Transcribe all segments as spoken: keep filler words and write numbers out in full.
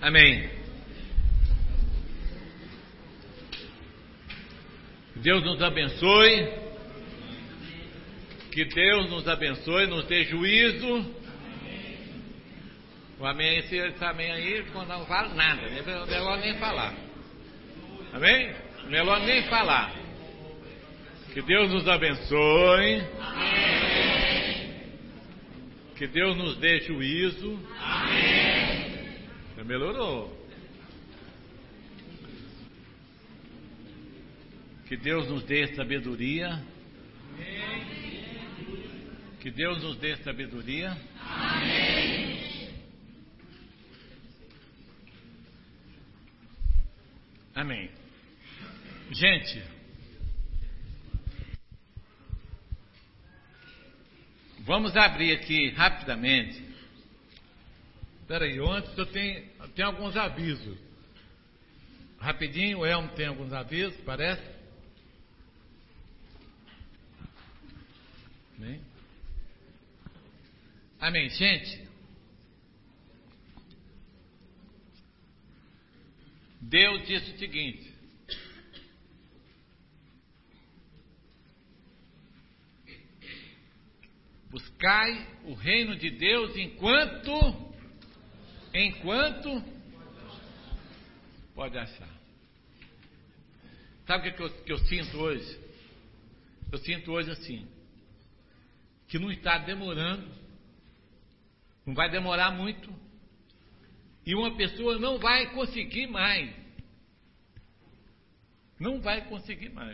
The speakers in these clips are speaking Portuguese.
Amém. Deus nos abençoe. Que Deus nos abençoe, nos dê juízo. O amém, esse, esse amém aí não vale nada, né? Não é melhor nem falar. Amém? Melhor nem falar. Que Deus nos abençoe. Amém. Que Deus nos dê juízo. Amém. Já melhorou. Que Deus nos dê sabedoria. Amém. Que Deus nos dê sabedoria. Amém. Amém. Gente, vamos abrir aqui rapidamente. Espera aí, antes eu tenho, eu tenho alguns avisos. Rapidinho, o Elmo tem alguns avisos, parece? Amém. Amém, gente. Deus disse o seguinte: buscai o reino de Deus enquanto, enquanto pode achar. Sabe o que eu, que eu sinto hoje? Eu sinto hoje assim, que não está demorando, não vai demorar muito, e uma pessoa não vai conseguir mais. Não vai conseguir mais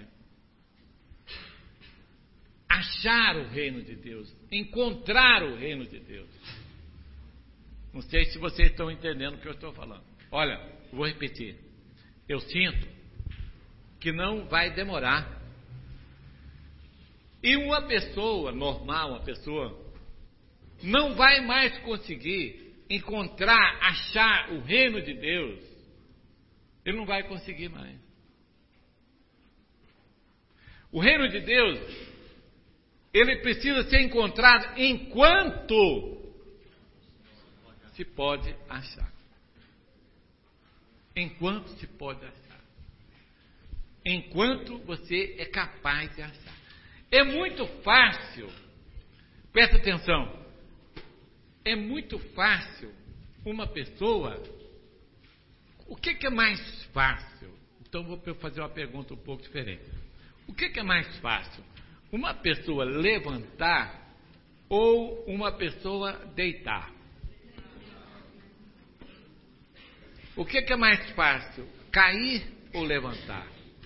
achar o reino de Deus, encontrar o reino de Deus. Não sei se vocês estão entendendo o que eu estou falando. Olha, vou repetir. Eu sinto que não vai demorar. E uma pessoa normal, uma pessoa, não vai mais conseguir encontrar, achar o reino de Deus. Ele não vai conseguir mais. O reino de Deus, ele precisa ser encontrado enquanto se pode achar. Enquanto se pode achar. Enquanto você é capaz de achar. É muito fácil, presta atenção, é muito fácil uma pessoa, o que, que é mais fácil? Então vou fazer uma pergunta um pouco diferente. O que, que é mais fácil? Uma pessoa levantar ou uma pessoa deitar? O que, que é mais fácil? Cair ou levantar?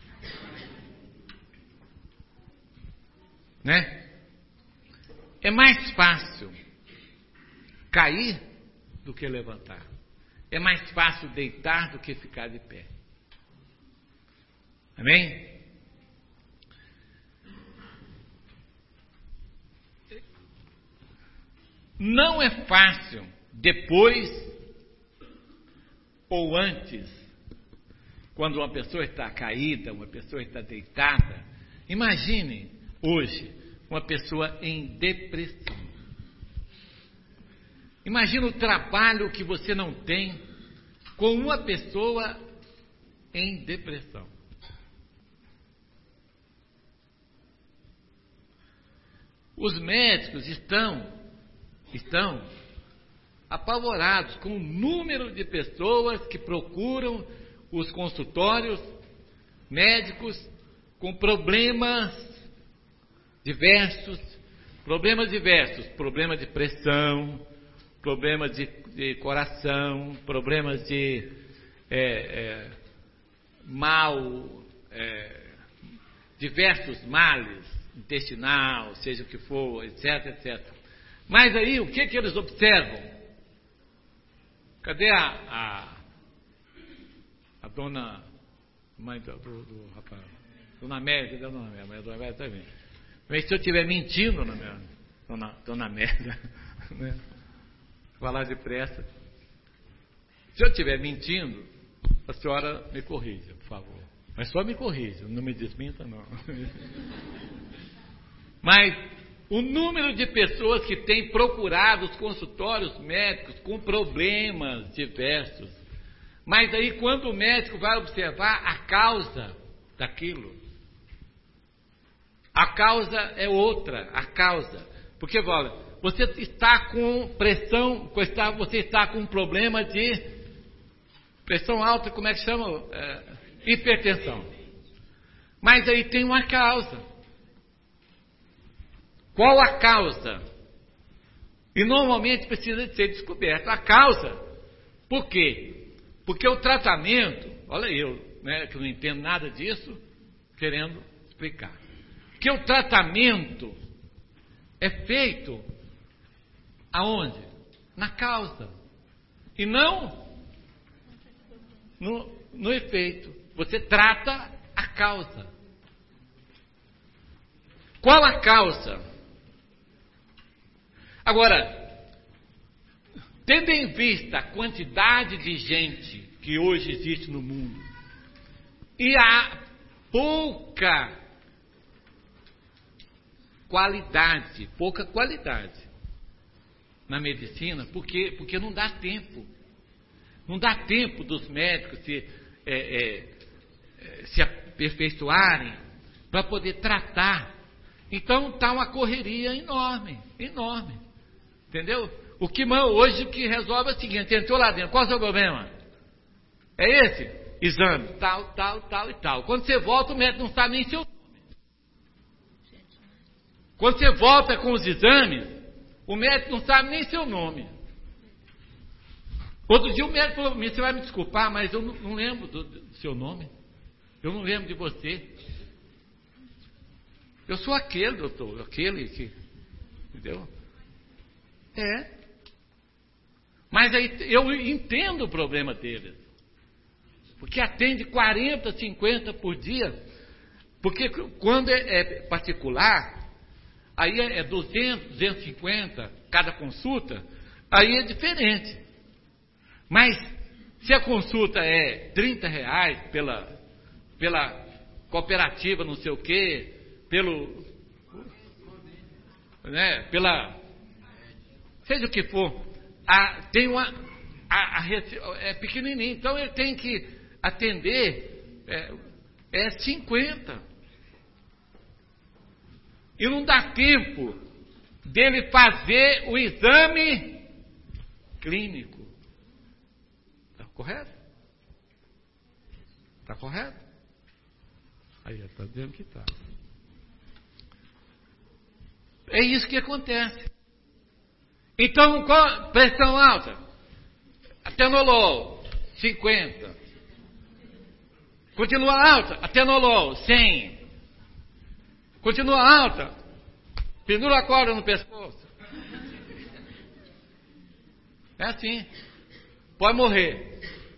Né? É mais fácil cair do que levantar. É mais fácil deitar do que ficar de pé. Amém? Não é fácil depois ou antes, quando uma pessoa está caída, uma pessoa está deitada. Imagine hoje uma pessoa em depressão. Imagine o trabalho que você não tem com uma pessoa em depressão. Os médicos estão estão apavorados com o número de pessoas que procuram os consultórios médicos com problemas diversos, problemas diversos, problemas de pressão, problemas de, de coração, problemas de é, é, mal, é, diversos males, intestinal, seja o que for, etc, etcétera. Mas aí, o que que eles observam? Cadê a, a, a dona, mãe do, do, do rapaz? Dona Amélia, cadê a dona Amélia? A dona Amélia está vindo. Mas se eu estiver mentindo, dona, dona, dona Amélia, né? Falar depressa. Se eu estiver mentindo, a senhora me corrija, por favor. Mas só me corrija, não me desminta, não. Mas o número de pessoas que têm procurado os consultórios médicos com problemas diversos, Mas aí quando o médico vai observar a causa daquilo, a causa é outra, a causa. Porque, olha, você está com pressão, você está com um problema de pressão alta, como é que chama? É, hipertensão. Mas aí tem uma causa. Qual a causa? E normalmente precisa de ser descoberto a causa. Por quê? Porque o tratamento, olha eu, né, que não entendo nada disso, querendo explicar. Que o tratamento é feito aonde? Na causa. E não no, no efeito. Você trata a causa. Qual a causa? Agora, tendo em vista a quantidade de gente que hoje existe no mundo e a pouca qualidade, pouca qualidade na medicina, porque, porque não dá tempo. Não dá tempo dos médicos se, é, é, se aperfeiçoarem para poder tratar. Então está uma correria enorme, enorme. Entendeu? O que hoje o que resolve é o seguinte: entrou lá dentro, qual é o seu problema? É esse? Exame, tal, tal, tal e tal. Quando você volta, o médico não sabe nem seu nome. Quando você volta com os exames, o médico não sabe nem seu nome. Outro dia o médico falou: você vai me desculpar, mas eu não, não lembro do, do seu nome. Eu não lembro de você. Eu sou aquele, doutor, aquele que... Entendeu? É. Mas aí eu entendo o problema deles. Porque atende quarenta, cinquenta por dia. Porque quando é, é particular, aí é duzentos, duzentos e cinquenta cada consulta, aí é diferente. Mas se a consulta é trinta reais pela, pela cooperativa não sei o quê, pelo, né, pela, seja o que for, a, tem uma, a, a, é pequenininho, então ele tem que atender, é, é cinquenta. E não dá tempo dele fazer o exame clínico. Está correto? Está correto? Aí está dizendo que está. É isso que acontece. Então, qual, pressão alta, atenolol, cinquenta. Continua alta, atenolol, cem. Continua alta, pendura a corda no pescoço. É assim. Pode morrer.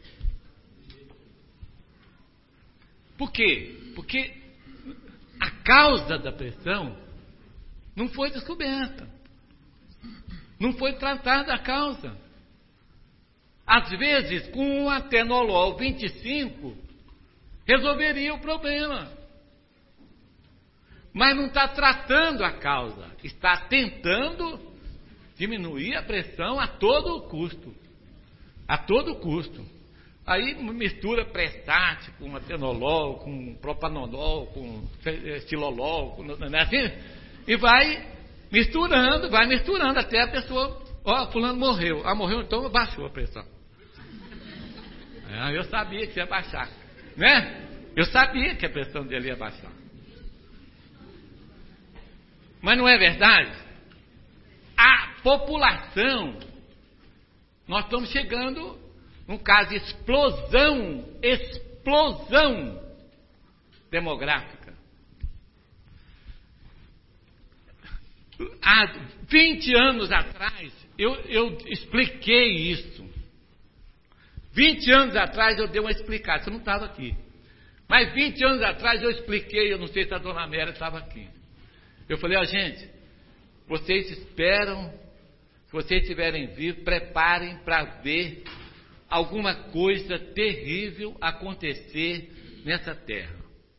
Por quê? Porque a causa da pressão não foi descoberta. Não foi tratada a causa. Às vezes, com um atenolol vinte e cinco, resolveria o problema. Mas não está tratando a causa. Está tentando diminuir a pressão a todo custo. A todo custo. Aí mistura Prestat com atenolol, com propanolol, com estilolol, com, não é assim? E vai misturando, vai misturando até a pessoa, ó, fulano morreu. Ah, morreu, então baixou a pressão. É, eu sabia que ia baixar, né? Eu sabia que a pressão dele ia baixar. Mas não é verdade? A população, nós estamos chegando num caso de explosão, explosão demográfica. Há vinte anos atrás, eu, eu expliquei isso. vinte anos atrás eu dei uma explicação, eu não estava aqui. Mas vinte anos atrás eu expliquei, eu não sei se a dona Mera estava aqui. Eu falei, ó, gente, vocês esperam, se vocês tiverem vivo, preparem para ver alguma coisa terrível acontecer nessa terra.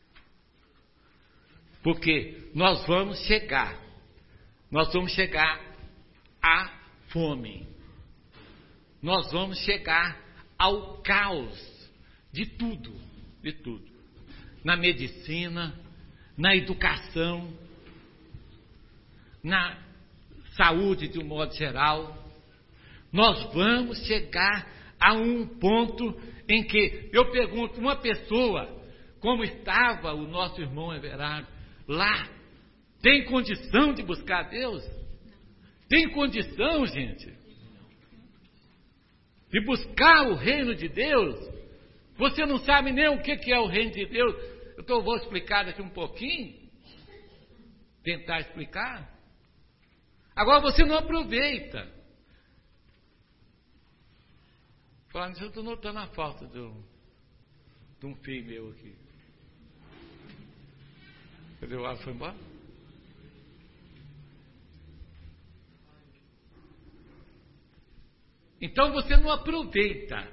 Porque nós vamos chegar, nós vamos chegar à fome. Nós vamos chegar ao caos de tudo, de tudo. Na medicina, na educação, na saúde de um modo geral. Nós vamos chegar a um ponto em que eu pergunto, uma pessoa, como estava o nosso irmão Everardo, lá, tem condição de buscar Deus? Tem condição, gente, de buscar o reino de Deus? Você não sabe nem o que é o reino de Deus. Eu tô, vou explicar daqui um pouquinho, tentar explicar. Agora você não aproveita. Falando isso, eu estou notando a falta de um, de um filho meu aqui. Cadê o Alisson? Foi embora? Então você não aproveita.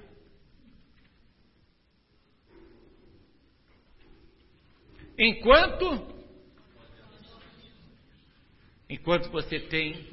Enquanto enquanto você tem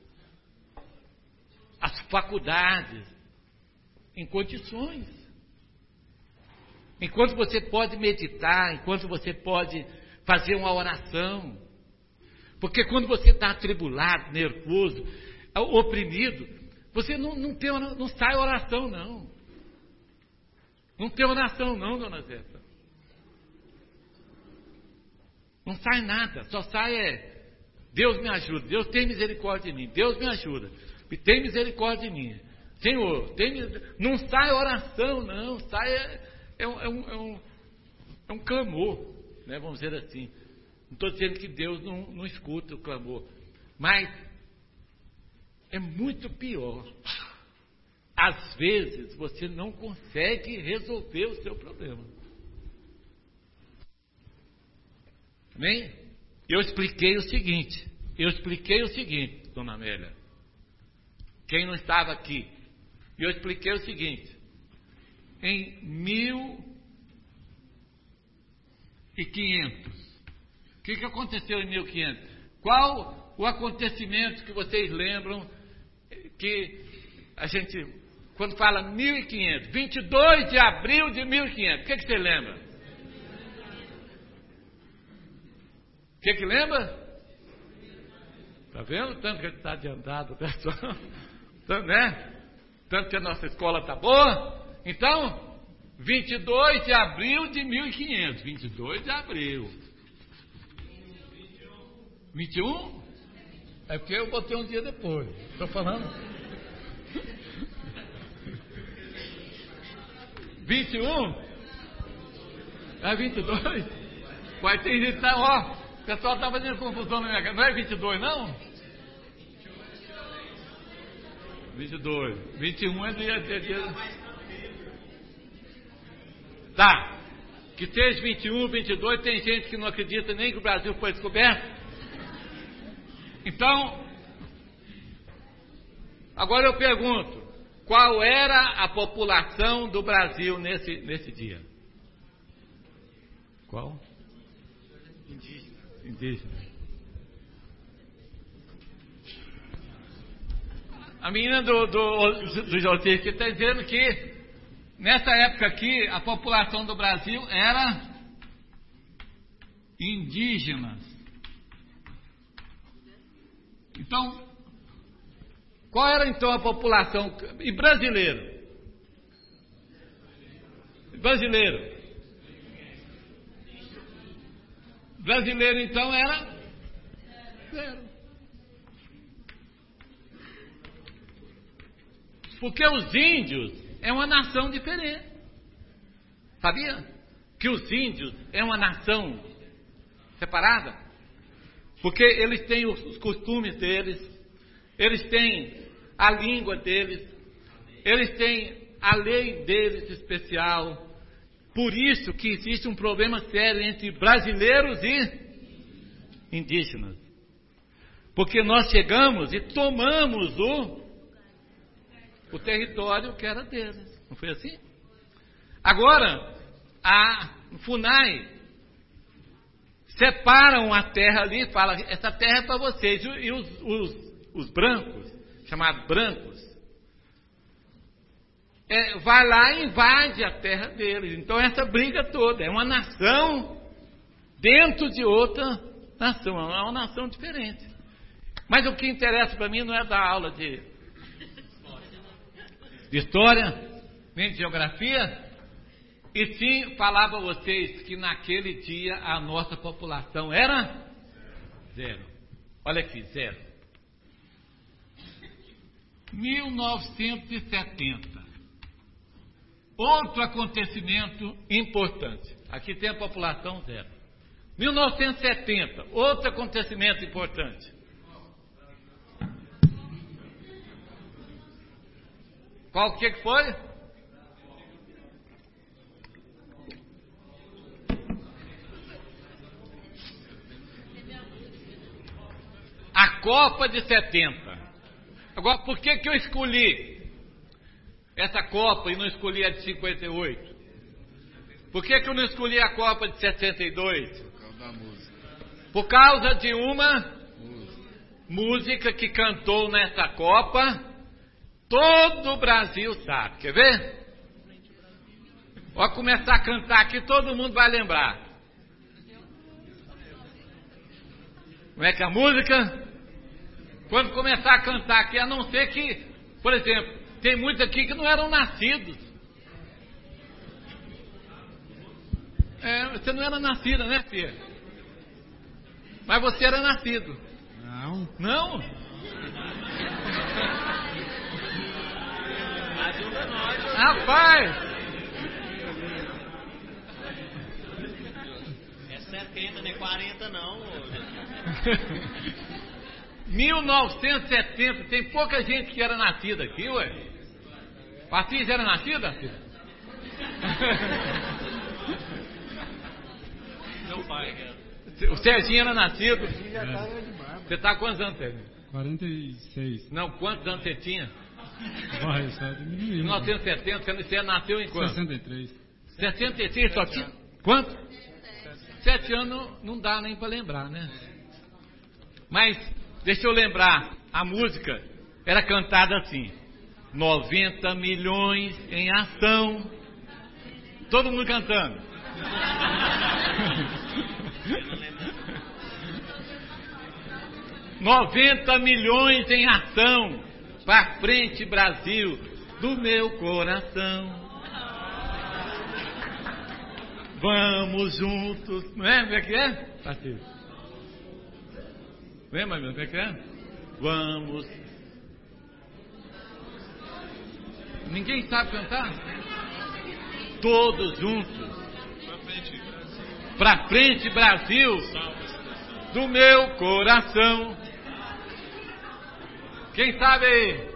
as faculdades em condições, enquanto você pode meditar, enquanto você pode fazer uma oração, porque quando você está atribulado, nervoso, oprimido, você não, não, tem, não sai oração não, não tem oração não, dona Zeta, não sai nada, só sai é, Deus me ajuda, Deus tem misericórdia de mim, Deus me ajuda, e tem misericórdia de mim, Senhor, tem misericórdia. Não sai oração não, sai é, é, um, é, um, é, um, é um clamor, né, vamos dizer assim. Não estou dizendo que Deus não, não escuta o clamor, mas é muito pior. Às vezes você não consegue resolver o seu problema. Amém? Eu expliquei o seguinte, eu expliquei o seguinte, dona Amélia, quem não estava aqui, eu expliquei o seguinte, em mil e quinhentos, o que, que aconteceu em mil e quinhentos? Qual o acontecimento que vocês lembram que a gente, quando fala mil e quinhentos, vinte e dois de abril de mil e quinhentos, o que, que você lembra? O que que lembra? Está vendo? Tanto que a gente está adiantado, pessoal. Tanto, né? Tanto que a nossa escola está boa. Então, vinte e dois de abril de mil e quinhentos. vinte e dois de abril. vinte e um? É porque eu botei um dia depois. Estou falando. vinte e um? É vinte e dois? Vai ter gente que está, ó. O pessoal está fazendo confusão na minha casa. Não é vinte e dois, não? vinte e dois. vinte e um é dia, dia, dia. Tá. Que seja vinte e um, vinte e dois, tem gente que não acredita nem que o Brasil foi descoberto. Então, agora eu pergunto, qual era a população do Brasil nesse, nesse dia? Qual? Indígena. Indígena. A menina do, do, do José que está dizendo que nessa época aqui a população do Brasil era indígenas. Então, qual era então a população? E brasileiro? Brasileiro. Brasileiro então era zero. Porque os índios é uma nação diferente. Sabia? Que os índios é uma nação separada. Porque eles têm os costumes deles, eles têm a língua deles, eles têm a lei deles especial. Por isso que existe um problema sério entre brasileiros e indígenas. Porque nós chegamos e tomamos o, o território que era deles. Não foi assim? Agora, a FUNAI separam a terra ali e falam, essa terra é para vocês. E os, os, os brancos, chamados brancos, é, vai lá e invade a terra deles. Então essa briga toda é uma nação dentro de outra nação, é uma nação diferente. Mas o que interessa para mim não é dar aula de, de história, nem de geografia, e sim falar para vocês que naquele dia a nossa população era zero. Olha aqui, zero. mil novecentos e setenta. Outro acontecimento importante. Aqui tem a população zero. mil novecentos e setenta. Outro acontecimento importante. Qual que foi? A Copa de setenta. Agora, por que que eu escolhi essa Copa e não escolhi a de cinquenta e oito? Por que que eu não escolhi a Copa de sessenta e dois? Por causa da música. Por causa de uma Música. música que cantou nessa Copa, todo o Brasil sabe. Quer ver? Vou começar a cantar aqui, todo mundo vai lembrar. Como é que é a música? Quando começar a cantar aqui, a não ser que, por exemplo, tem muitos aqui que não eram nascidos. É, você não era nascida, né, filha? Mas você era nascido. Não. Não? Ajuda nós. Rapaz! É setenta, não é quarenta não. mil novecentos e setenta, tem pouca gente que era nascida aqui, ué. Patrícia era nascida, filha? Meu pai. O Serginho era nascido. É. Você está há quantos anos, Serginho? quarenta e seis. Não, quantos anos você tinha? Vai, só diminuindo. mil novecentos e setenta, você nasceu em quando? sessenta e três. sessenta e três, só tinha? Quanto? Sete anos não dá nem para lembrar, né? Mas, deixa eu lembrar, a música era cantada assim: noventa milhões em ação. Todo mundo cantando. noventa milhões em ação. Pra frente, Brasil, do meu coração. Vamos juntos. Não é? Como é que é? Patrícia. Lembra, meu? Como é que é? Vamos. Ninguém sabe cantar? Todos juntos. Pra frente, Brasil, do meu coração. Quem sabe aí?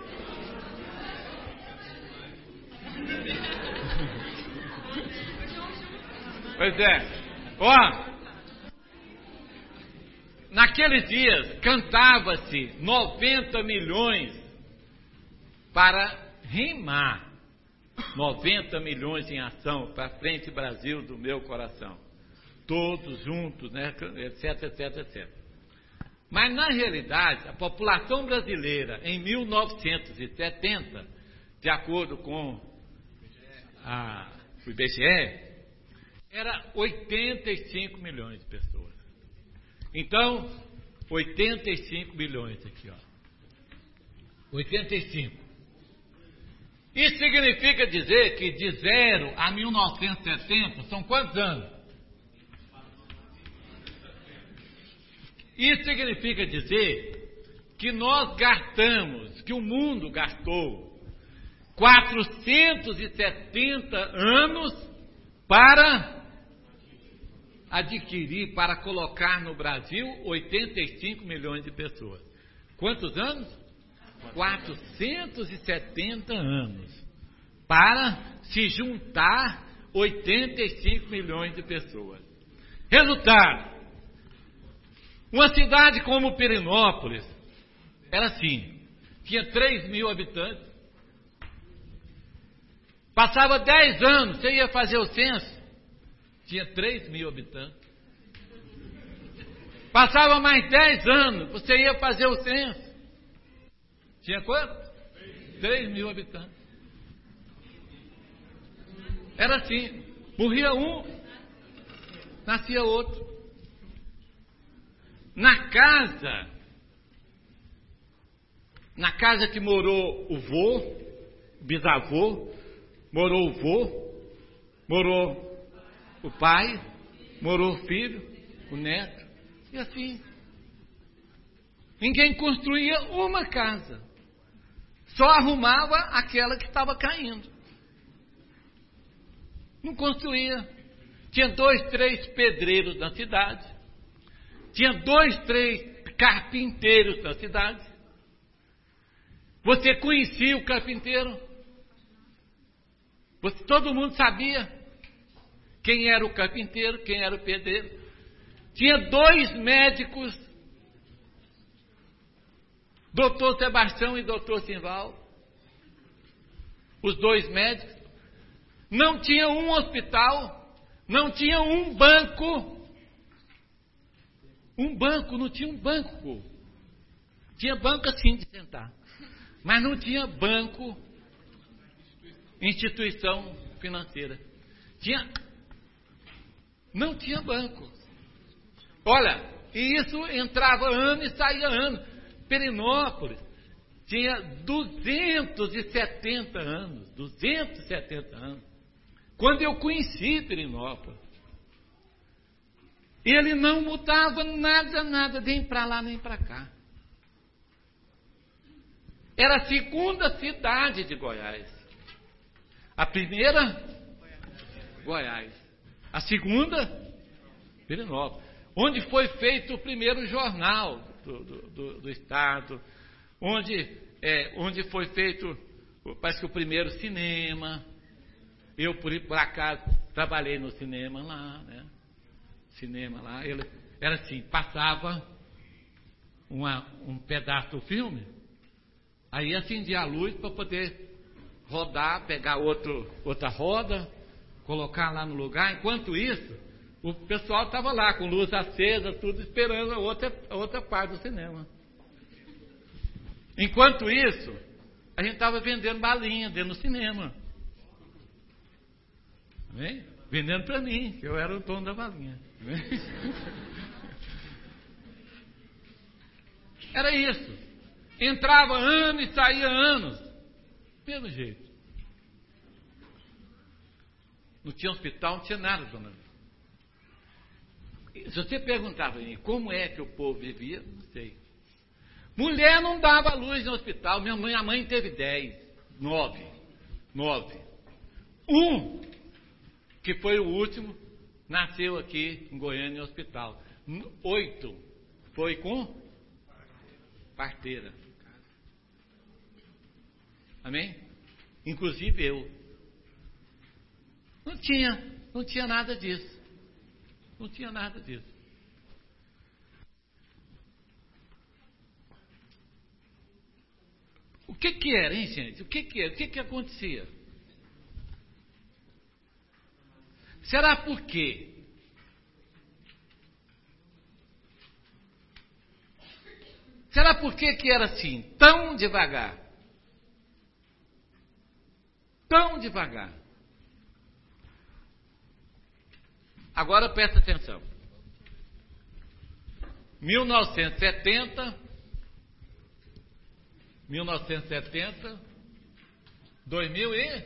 Pois é. Ó, naqueles dias cantava-se noventa milhões para rimar. noventa milhões em ação, para frente Brasil do meu coração. Todos juntos, né? etc, etc, etcétera. Mas, na realidade, a população brasileira, em mil novecentos e setenta, de acordo com a, o I B G E, era oitenta e cinco milhões de pessoas. Então, oitenta e cinco milhões aqui, ó. oitenta e cinco. Isso significa dizer que de zero a mil novecentos e setenta são quantos anos? Isso significa dizer que nós gastamos, que o mundo gastou quatrocentos e setenta anos para adquirir, para colocar no Brasil oitenta e cinco milhões de pessoas. Quantos anos? quatrocentos e setenta anos para se juntar oitenta e cinco milhões de pessoas. Resultado: uma cidade como Pirenópolis era assim, tinha três mil habitantes. Passava dez anos, você ia fazer o censo, tinha três mil habitantes. Passava mais dez anos, você ia fazer o censo, tinha quanto? três mil habitantes. Era assim, morria um, nascia outro. Na casa, na casa que morou o vô, o bisavô, morou o vô, morou o pai, morou o filho, o neto, e assim. Ninguém construía uma casa, só arrumava aquela que estava caindo. Não construía. Tinha dois, três pedreiros na cidade, tinha dois, três carpinteiros na cidade. Você conhecia o carpinteiro? Você, todo mundo sabia quem era o carpinteiro, quem era o pedreiro. Tinha dois médicos, doutor Sebastião e doutor Simval, os dois médicos. Não tinha um hospital, não tinha um banco. Um banco, não tinha um banco. Tinha banco assim de sentar, mas não tinha banco, instituição financeira. Tinha, não tinha banco. Olha, e isso entrava ano e saía ano. Perinópolis tinha duzentos e setenta anos, duzentos e setenta anos, quando eu conheci Perinópolis. Ele não mudava nada, nada, nem para lá, nem para cá. Era a segunda cidade de Goiás. A primeira, Goiás. A segunda, Perinópolis. Onde foi feito o primeiro jornal do, do, do, do Estado. Onde, é, onde foi feito, parece que o primeiro cinema. Eu, por, por acaso, trabalhei no cinema lá, né? Cinema lá. Ele, era assim, passava uma, um pedaço do filme, aí acendia a luz para poder rodar, pegar outro, outra roda, colocar lá no lugar. Enquanto isso, o pessoal estava lá com luz acesa, tudo esperando a outra, a outra parte do cinema. Enquanto isso, a gente estava vendendo balinha dentro do cinema. Amém? Vendendo para mim, que eu era o dono da balinha. Amém? Era isso. Entrava ano e saía anos. Mesmo jeito. Não tinha hospital, não tinha nada, dona. Se você perguntava para mim como é que o povo vivia, não sei. Mulher não dava luz no hospital. Minha mãe, a mãe teve dez, nove, nove. Um, que foi o último, nasceu aqui em Goiânia, no hospital. Oito, foi com parteira. Amém? Inclusive eu. Não tinha, não tinha nada disso. Não tinha nada disso. O que que era, hein, gente? O que que era? O que que acontecia? Será por quê? Será por quê que era assim, tão devagar? Tão devagar. Agora presta atenção. mil novecentos e setenta, mil novecentos e setenta, dois mil e...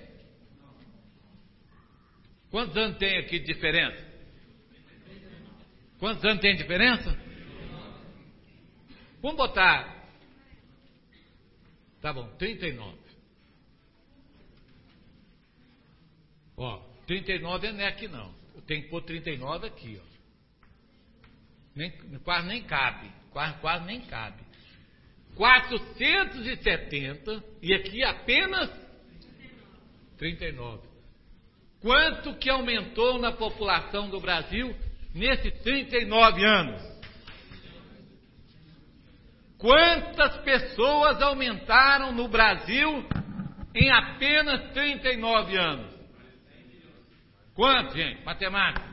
Quantos anos tem aqui de diferença? Quantos anos tem de diferença? Vamos botar. Tá bom, trinta e nove. Ó, trinta e nove não é aqui não. Eu tenho que pôr trinta e nove aqui, ó. Nem, quase nem cabe. Quase, quase nem cabe. quatrocentos e setenta e aqui apenas trinta e nove. Quanto que aumentou na população do Brasil nesses trinta e nove anos? Quantas pessoas aumentaram no Brasil em apenas trinta e nove anos? Quanto, gente? Matemática.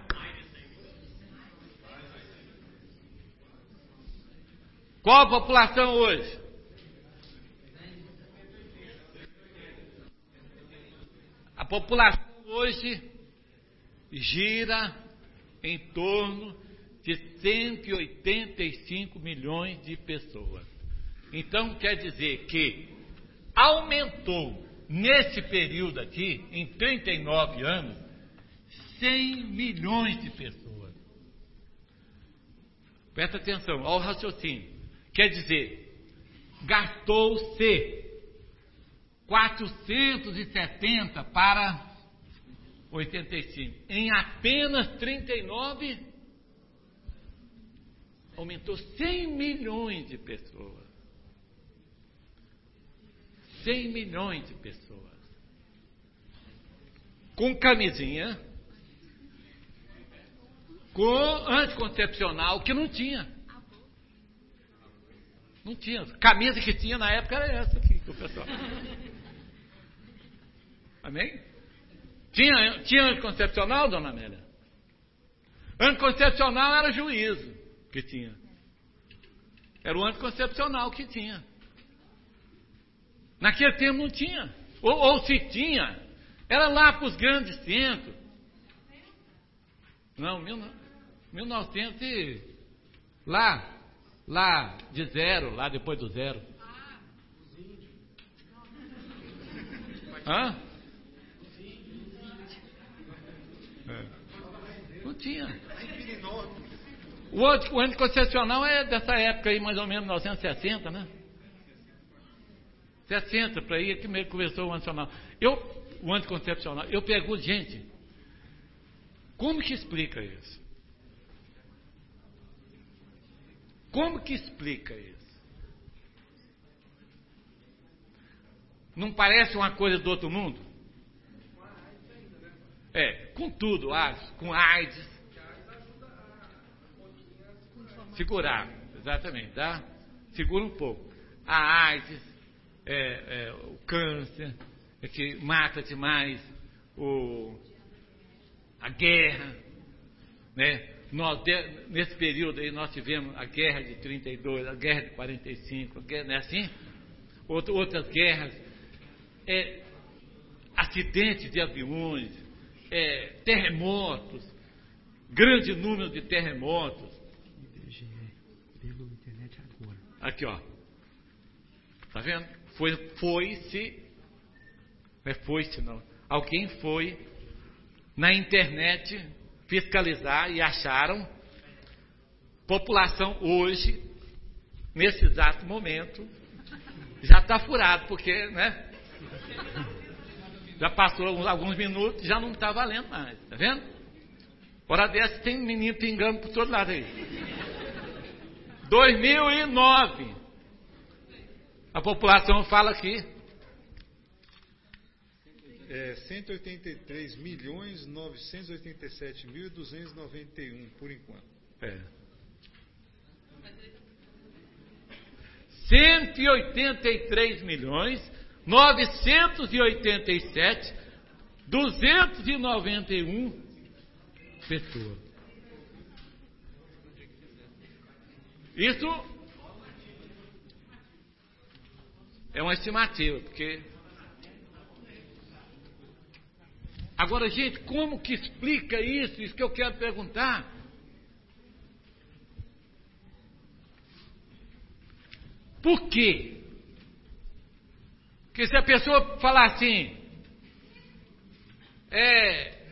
Qual a população hoje? A população hoje gira em torno de cento e oitenta e cinco milhões de pessoas. Então, quer dizer que aumentou, nesse período aqui, em trinta e nove anos, cem milhões de pessoas. Presta atenção ao raciocínio. Quer dizer, gastou-se quatrocentos e setenta para oitenta e cinco. Em apenas trinta e nove, aumentou cem milhões de pessoas. cem milhões de pessoas. Com camisinha, com anticoncepcional, que não tinha. Não tinha. Camisa que tinha na época era essa aqui, que o pessoal. Amém? Tinha, tinha anticoncepcional, dona Amélia? Anticoncepcional era juízo que tinha. Era o anticoncepcional que tinha. Naquele tempo não tinha. Ou, ou se tinha, era lá para os grandes centros. Não, mil e novecentos e... Lá, lá de zero, lá depois do zero. Hã? É. Não tinha. O anticoncepcional é dessa época aí, mais ou menos, mil novecentos e sessenta, né? sessenta, para aí, que mesmo começou o anticoncepcional. Eu, o anticoncepcional, eu pergunto, gente, como que explica isso? Como que explica isso? Não parece uma coisa do outro mundo? É, com tudo, acho, com AIDS. Segurar, exatamente, tá? Segura um pouco. A AIDS, é, é, o câncer, é que mata demais, o, a guerra, né? Nós, de, nesse período aí, nós tivemos a guerra de trinta e dois, a guerra de quarenta e cinco, a guerra, não é assim? Outra, outras guerras, é, acidentes de aviões, é, terremotos, grande número de terremotos. Pelo internet agora. Aqui, ó. Tá vendo? Foi, foi-se, não é foi-se não, alguém foi na internet fiscalizar e acharam população hoje, nesse exato momento, já está furado, porque, né? Já passou alguns, alguns minutos, já não está valendo mais, tá vendo? Hora dessa tem menino pingando por todo lado aí. dois mil e nove. A população fala aqui. É, cento e oitenta e três milhões novecentos e oitenta e sete mil duzentos e noventa e um, por enquanto. É. cento e oitenta e três milhões novecentos e oitenta e sete mil duzentos e noventa e um pessoas. Isso é uma estimativa, porque... Agora, gente, como que explica isso? Isso que eu quero perguntar. Por quê? Porque se a pessoa falar assim, é...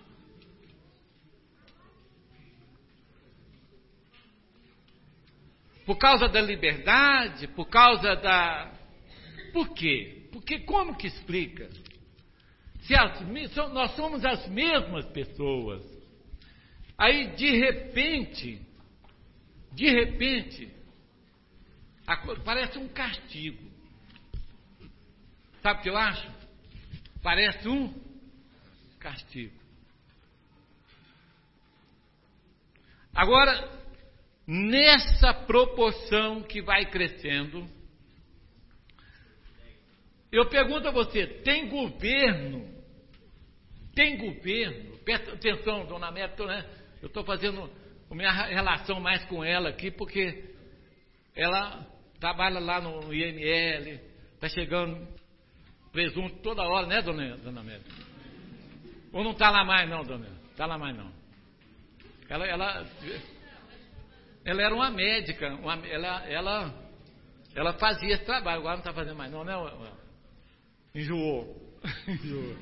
por causa da liberdade, por causa da... Por quê? Porque como que explica? Se as, nós somos as mesmas pessoas, aí de repente, de repente, a, parece um castigo. Sabe o que eu acho? Parece um castigo. Agora, nessa proporção que vai crescendo, eu pergunto a você, tem governo, tem governo, presta atenção, dona Amélia, né? Eu estou fazendo a minha relação mais com ela aqui, porque ela trabalha lá no I M L, está chegando presunto toda hora, né, dona, dona Amélia? Ou não está lá mais não, dona? Está lá mais não. Ela, ela, ela era uma médica, uma, ela, ela, ela fazia esse trabalho, agora não está fazendo mais não, né? Enjoou. Enjoou.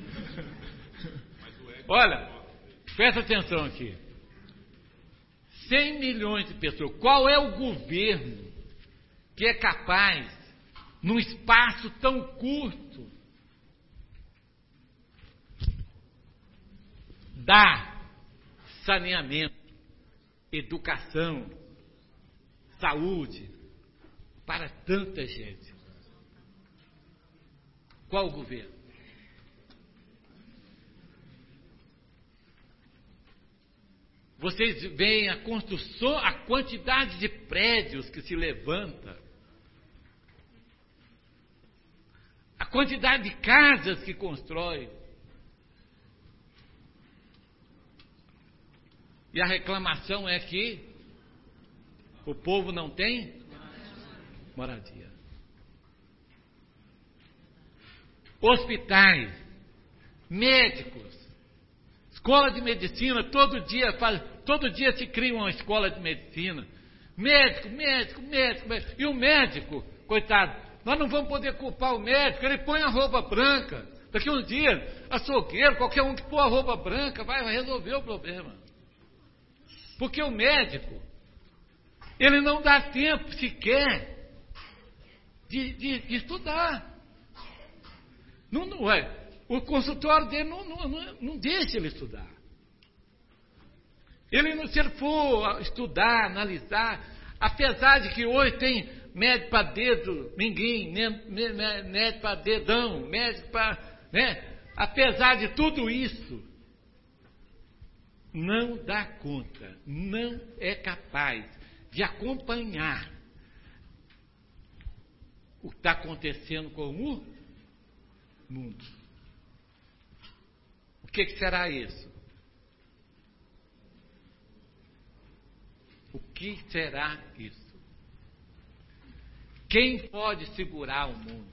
Olha, presta atenção aqui. cem milhões de pessoas. Qual é o governo que é capaz, num espaço tão curto, dar saneamento, educação, saúde para tanta gente? Qual o governo? Vocês veem a construção, a quantidade de prédios que se levanta, a quantidade de casas que constrói. E a reclamação é que o povo não tem moradia. Hospitais, médicos, escola de medicina, todo dia, faz, todo dia se cria uma escola de medicina. Médico, médico, médico, médico. E o médico, coitado, nós não vamos poder culpar o médico, ele põe a roupa branca. Daqui a uns dias, açougueiro, qualquer um que pôr a roupa branca vai resolver o problema. Porque o médico, ele não dá tempo sequer de, de, de estudar. Não, não é. O consultório dele não, não, não, não deixa ele estudar. Ele, se ele for estudar, analisar, apesar de que hoje tem médico para dedo, ninguém, médico para dedão, médico para... Né? Apesar de tudo isso, não dá conta, não é capaz de acompanhar o que está acontecendo com o mundo. O que, que será isso? O que será isso? Quem pode segurar o mundo?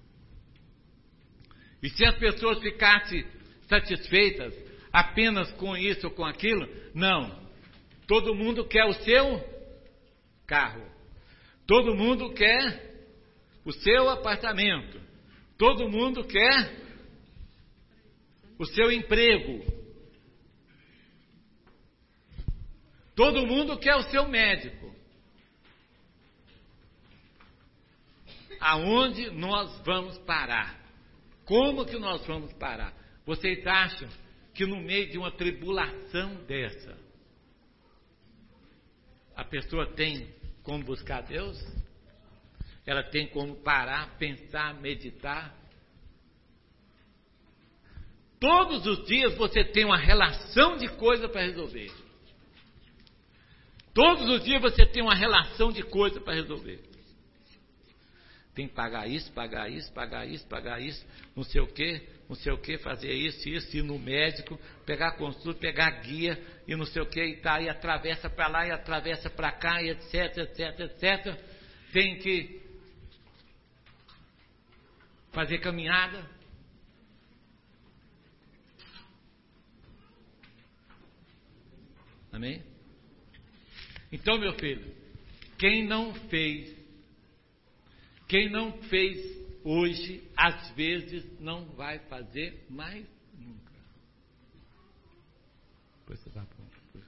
E se as pessoas ficassem satisfeitas apenas com isso ou com aquilo? Não. Todo mundo quer o seu carro. Todo mundo quer o seu apartamento. Todo mundo quer o seu emprego. Todo mundo quer o seu médico. Aonde nós vamos parar? Como que nós vamos parar? Vocês acham que no meio de uma tribulação dessa, a pessoa tem como buscar Deus? Ela tem como parar, pensar, meditar? Todos os dias você tem uma relação de coisa para resolver. Todos os dias você tem uma relação de coisa para resolver. Tem que pagar isso, pagar isso, pagar isso, pagar isso, não sei o quê, não sei o quê, fazer isso, isso, ir no médico, pegar consulta, pegar guia, e não sei o quê, e tá, e atravessa para lá, e atravessa para cá, e etc, etc, etc. Tem que fazer caminhada. Amém? Então, meu filho, quem não fez, quem não fez hoje, às vezes não vai fazer mais nunca. Depois você dá pronto.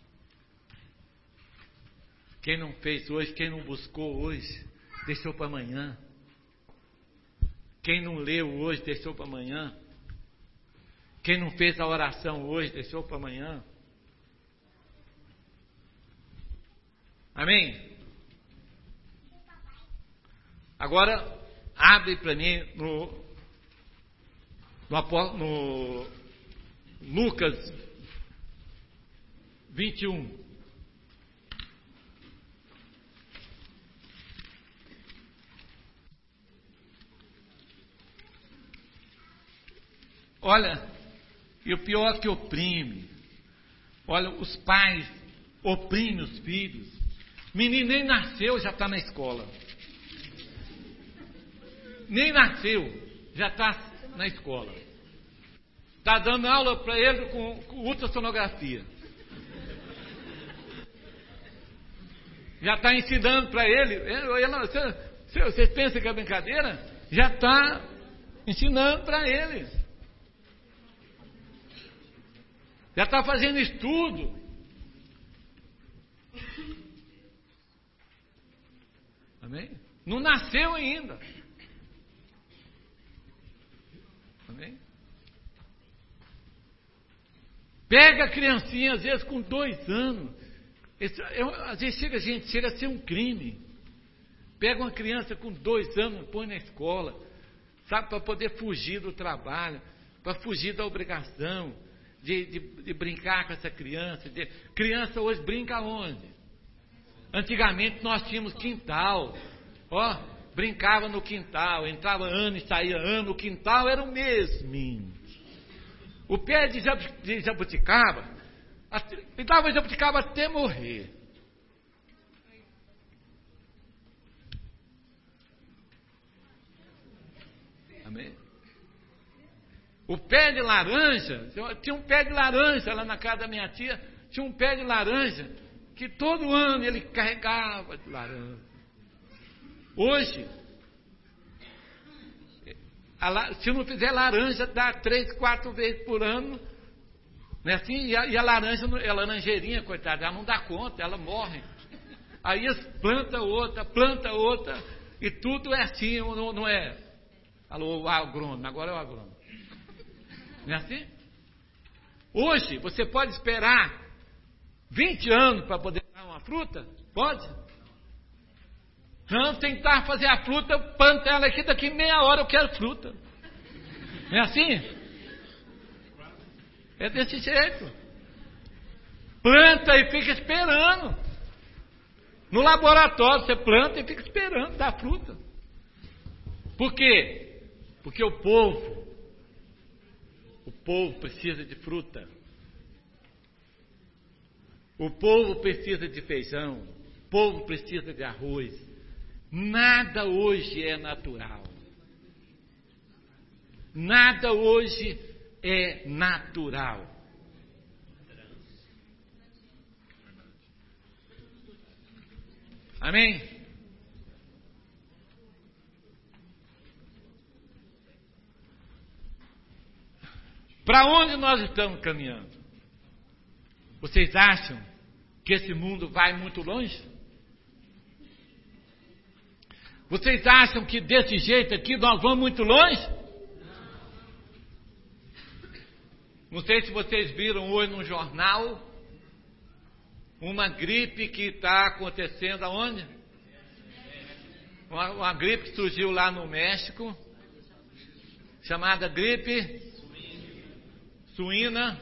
Quem não fez hoje, quem não buscou hoje, deixou para amanhã. Quem não leu hoje, deixou para amanhã. Quem não fez a oração hoje, deixou para amanhã. Amém? Agora, abre para mim no, no, no Lucas vinte e um. Olha, e o pior que oprime. Olha, os pais oprimem os filhos. Menino nem nasceu, já está na escola. Nem nasceu, já está na escola. Está dando aula para ele com, com ultrassonografia. Já está ensinando para ele. Vocês pensam que é brincadeira? Já está ensinando para ele. Já está fazendo estudo. Amém? Não nasceu ainda. Amém? Pega a criancinha, às vezes com dois anos. Esse, é, às vezes chega, gente, chega a ser um crime. Pega uma criança com dois anos, põe na escola, sabe, para poder fugir do trabalho, para fugir da obrigação de, de, de brincar com essa criança. De, criança hoje brinca onde? Antigamente nós tínhamos quintal, ó, brincava no quintal, entrava ano e saía ano, o quintal era o mesmo. O pé de, jab, de jabuticaba, me dava jabuticaba até morrer. Amém? O pé de laranja, tinha um pé de laranja lá na casa da minha tia, tinha um pé de laranja, que todo ano ele carregava de laranja. Hoje, a, se não fizer laranja, dá três, quatro vezes por ano, né, assim, e, a, e a laranja, a laranjeirinha, coitada, ela não dá conta, ela morre. Aí planta outra, planta outra, e tudo é assim, não, não é? Alô, o agrônomo, agora é o agrônomo. Não é assim? Hoje, você pode esperar vinte anos para poder dar uma fruta? Pode? Não, tentar fazer a fruta, planta ela aqui, daqui meia hora eu quero fruta. Não é assim? É desse jeito. Planta e fica esperando. No laboratório você planta e fica esperando dar fruta. Por quê? Porque o povo, o povo precisa de fruta. O povo precisa de feijão. O povo precisa de arroz. Nada hoje é natural. Nada hoje é natural. Amém? Para onde nós estamos caminhando? Vocês acham que esse mundo vai muito longe? Vocês acham que desse jeito aqui nós vamos muito longe? Não sei se vocês viram hoje no jornal uma gripe que está acontecendo aonde? Uma, uma gripe que surgiu lá no México, chamada gripe suína.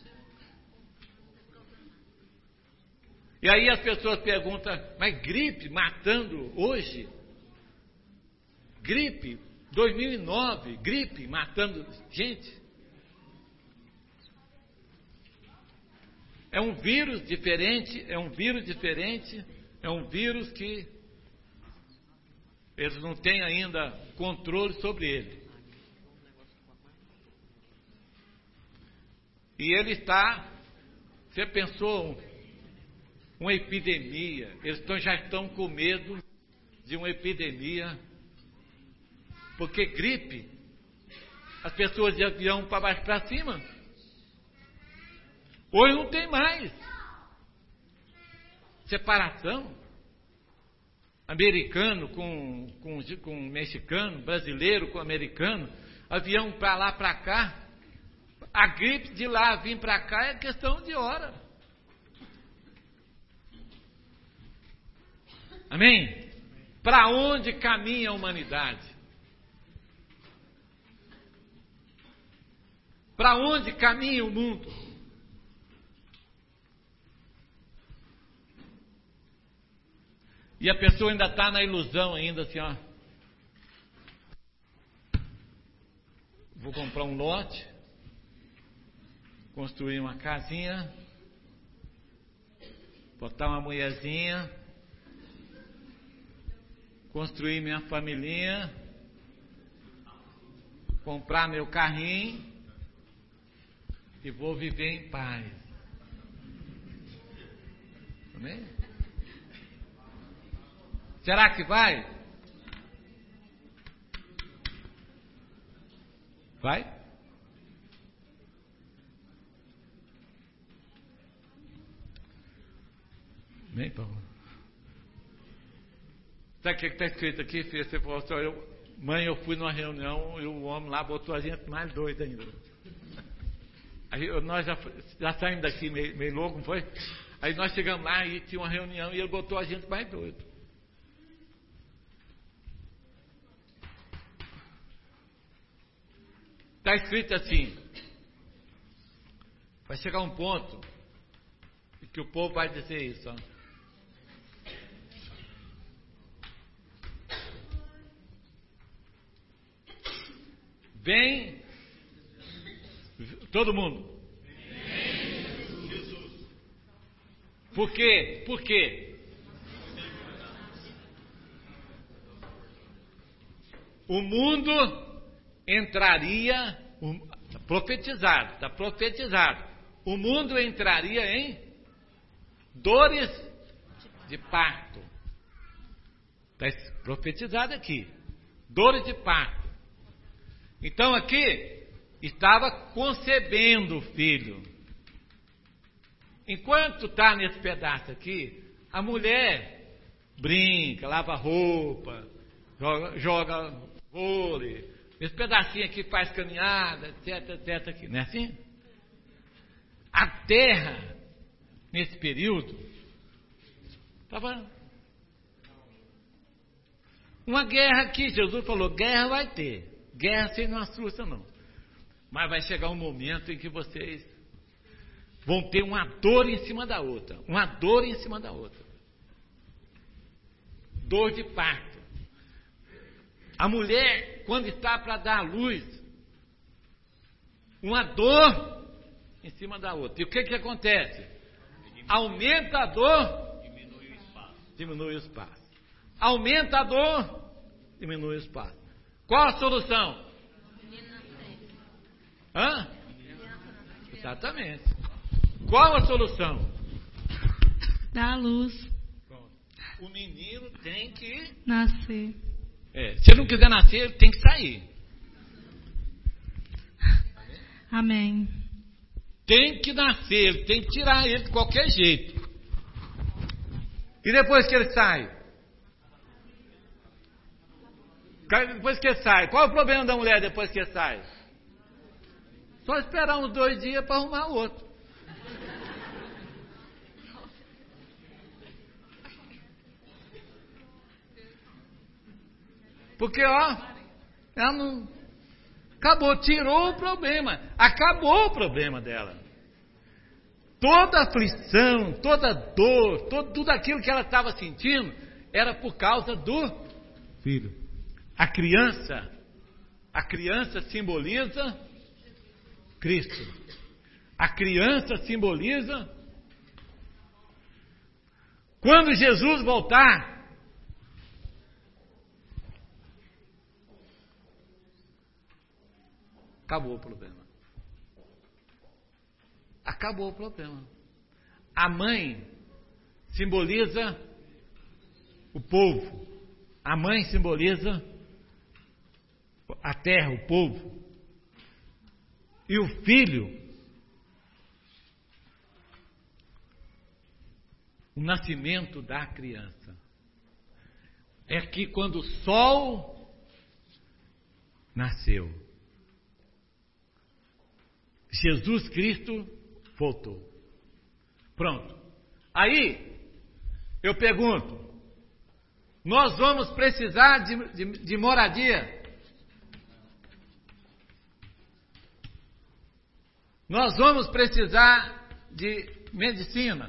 E aí as pessoas perguntam, mas gripe matando hoje? Gripe, dois mil e nove, gripe matando gente. É um vírus diferente, é um vírus diferente, é um vírus que eles não têm ainda controle sobre ele. E ele está, você pensou, uma epidemia, eles estão, já estão com medo de uma epidemia, porque gripe, as pessoas de avião para baixo para cima. Hoje não tem mais separação. Americano com, com, com mexicano, brasileiro com americano, avião para lá, para cá. A gripe de lá vir para cá é questão de hora. Amém? Para onde caminha a humanidade? Para onde caminha o mundo? E a pessoa ainda está na ilusão ainda assim, ó. Vou comprar um lote, construir uma casinha, botar uma mulherzinha, construir minha familhinha, comprar meu carrinho, e vou viver em paz. Amém? Será que vai? Vai? Amém, Paulo? Sabe o que está escrito aqui, filha? Você falou assim, eu, mãe, eu fui numa reunião e o homem lá botou a gente mais doida ainda. Aí nós já, já saímos daqui meio, meio louco, não foi? Aí nós chegamos lá e tinha uma reunião e ele botou a gente mais doido. Está escrito assim, vai chegar um ponto que o povo vai dizer isso, ó. Vem, todo mundo. Vem, Jesus. Por quê? Por quê? O mundo entraria, um, profetizado, está profetizado. O mundo entraria em dores de parto. Está profetizado aqui. Dores de parto. Então aqui estava concebendo o filho. Enquanto está nesse pedaço aqui, a mulher brinca, lava roupa, joga, joga vôlei, esse pedacinho aqui faz caminhada, etc, etc aqui, não é assim? A terra, nesse período, estava uma guerra aqui. Jesus falou, guerra vai ter. Guerra vocês não assustam, não. Mas vai chegar um momento em que vocês vão ter uma dor em cima da outra. Uma dor em cima da outra. Dor de parto. A mulher, quando está para dar à luz, uma dor em cima da outra. E o que que acontece? Aumenta a dor, diminui o espaço. Diminui o espaço. Aumenta a dor, diminui o espaço. Qual a solução? Hã? Exatamente. Qual a solução? Dá a luz. Pronto. O menino tem que nascer. É, se ele não quiser nascer, ele tem que sair. Amém. Tem que nascer, ele tem que tirar ele de qualquer jeito. E depois que ele sai? Depois que ele sai, qual é o problema da mulher depois que ele sai? Só esperar uns dois dias para arrumar outro. Porque, ó, ela não... Acabou, tirou o problema. Acabou o problema dela. Toda aflição, toda dor, todo, tudo aquilo que ela estava sentindo, era por causa do filho. A criança, a criança simboliza Cristo. A criança simboliza... Quando Jesus voltar, acabou o problema. Acabou o problema. A mãe simboliza o povo. A mãe simboliza a terra, o povo. E o filho, o nascimento da criança. É que quando o sol nasceu, Jesus Cristo voltou. Pronto. Aí, eu pergunto, nós vamos precisar de, de, de moradia? Nós vamos precisar de medicina?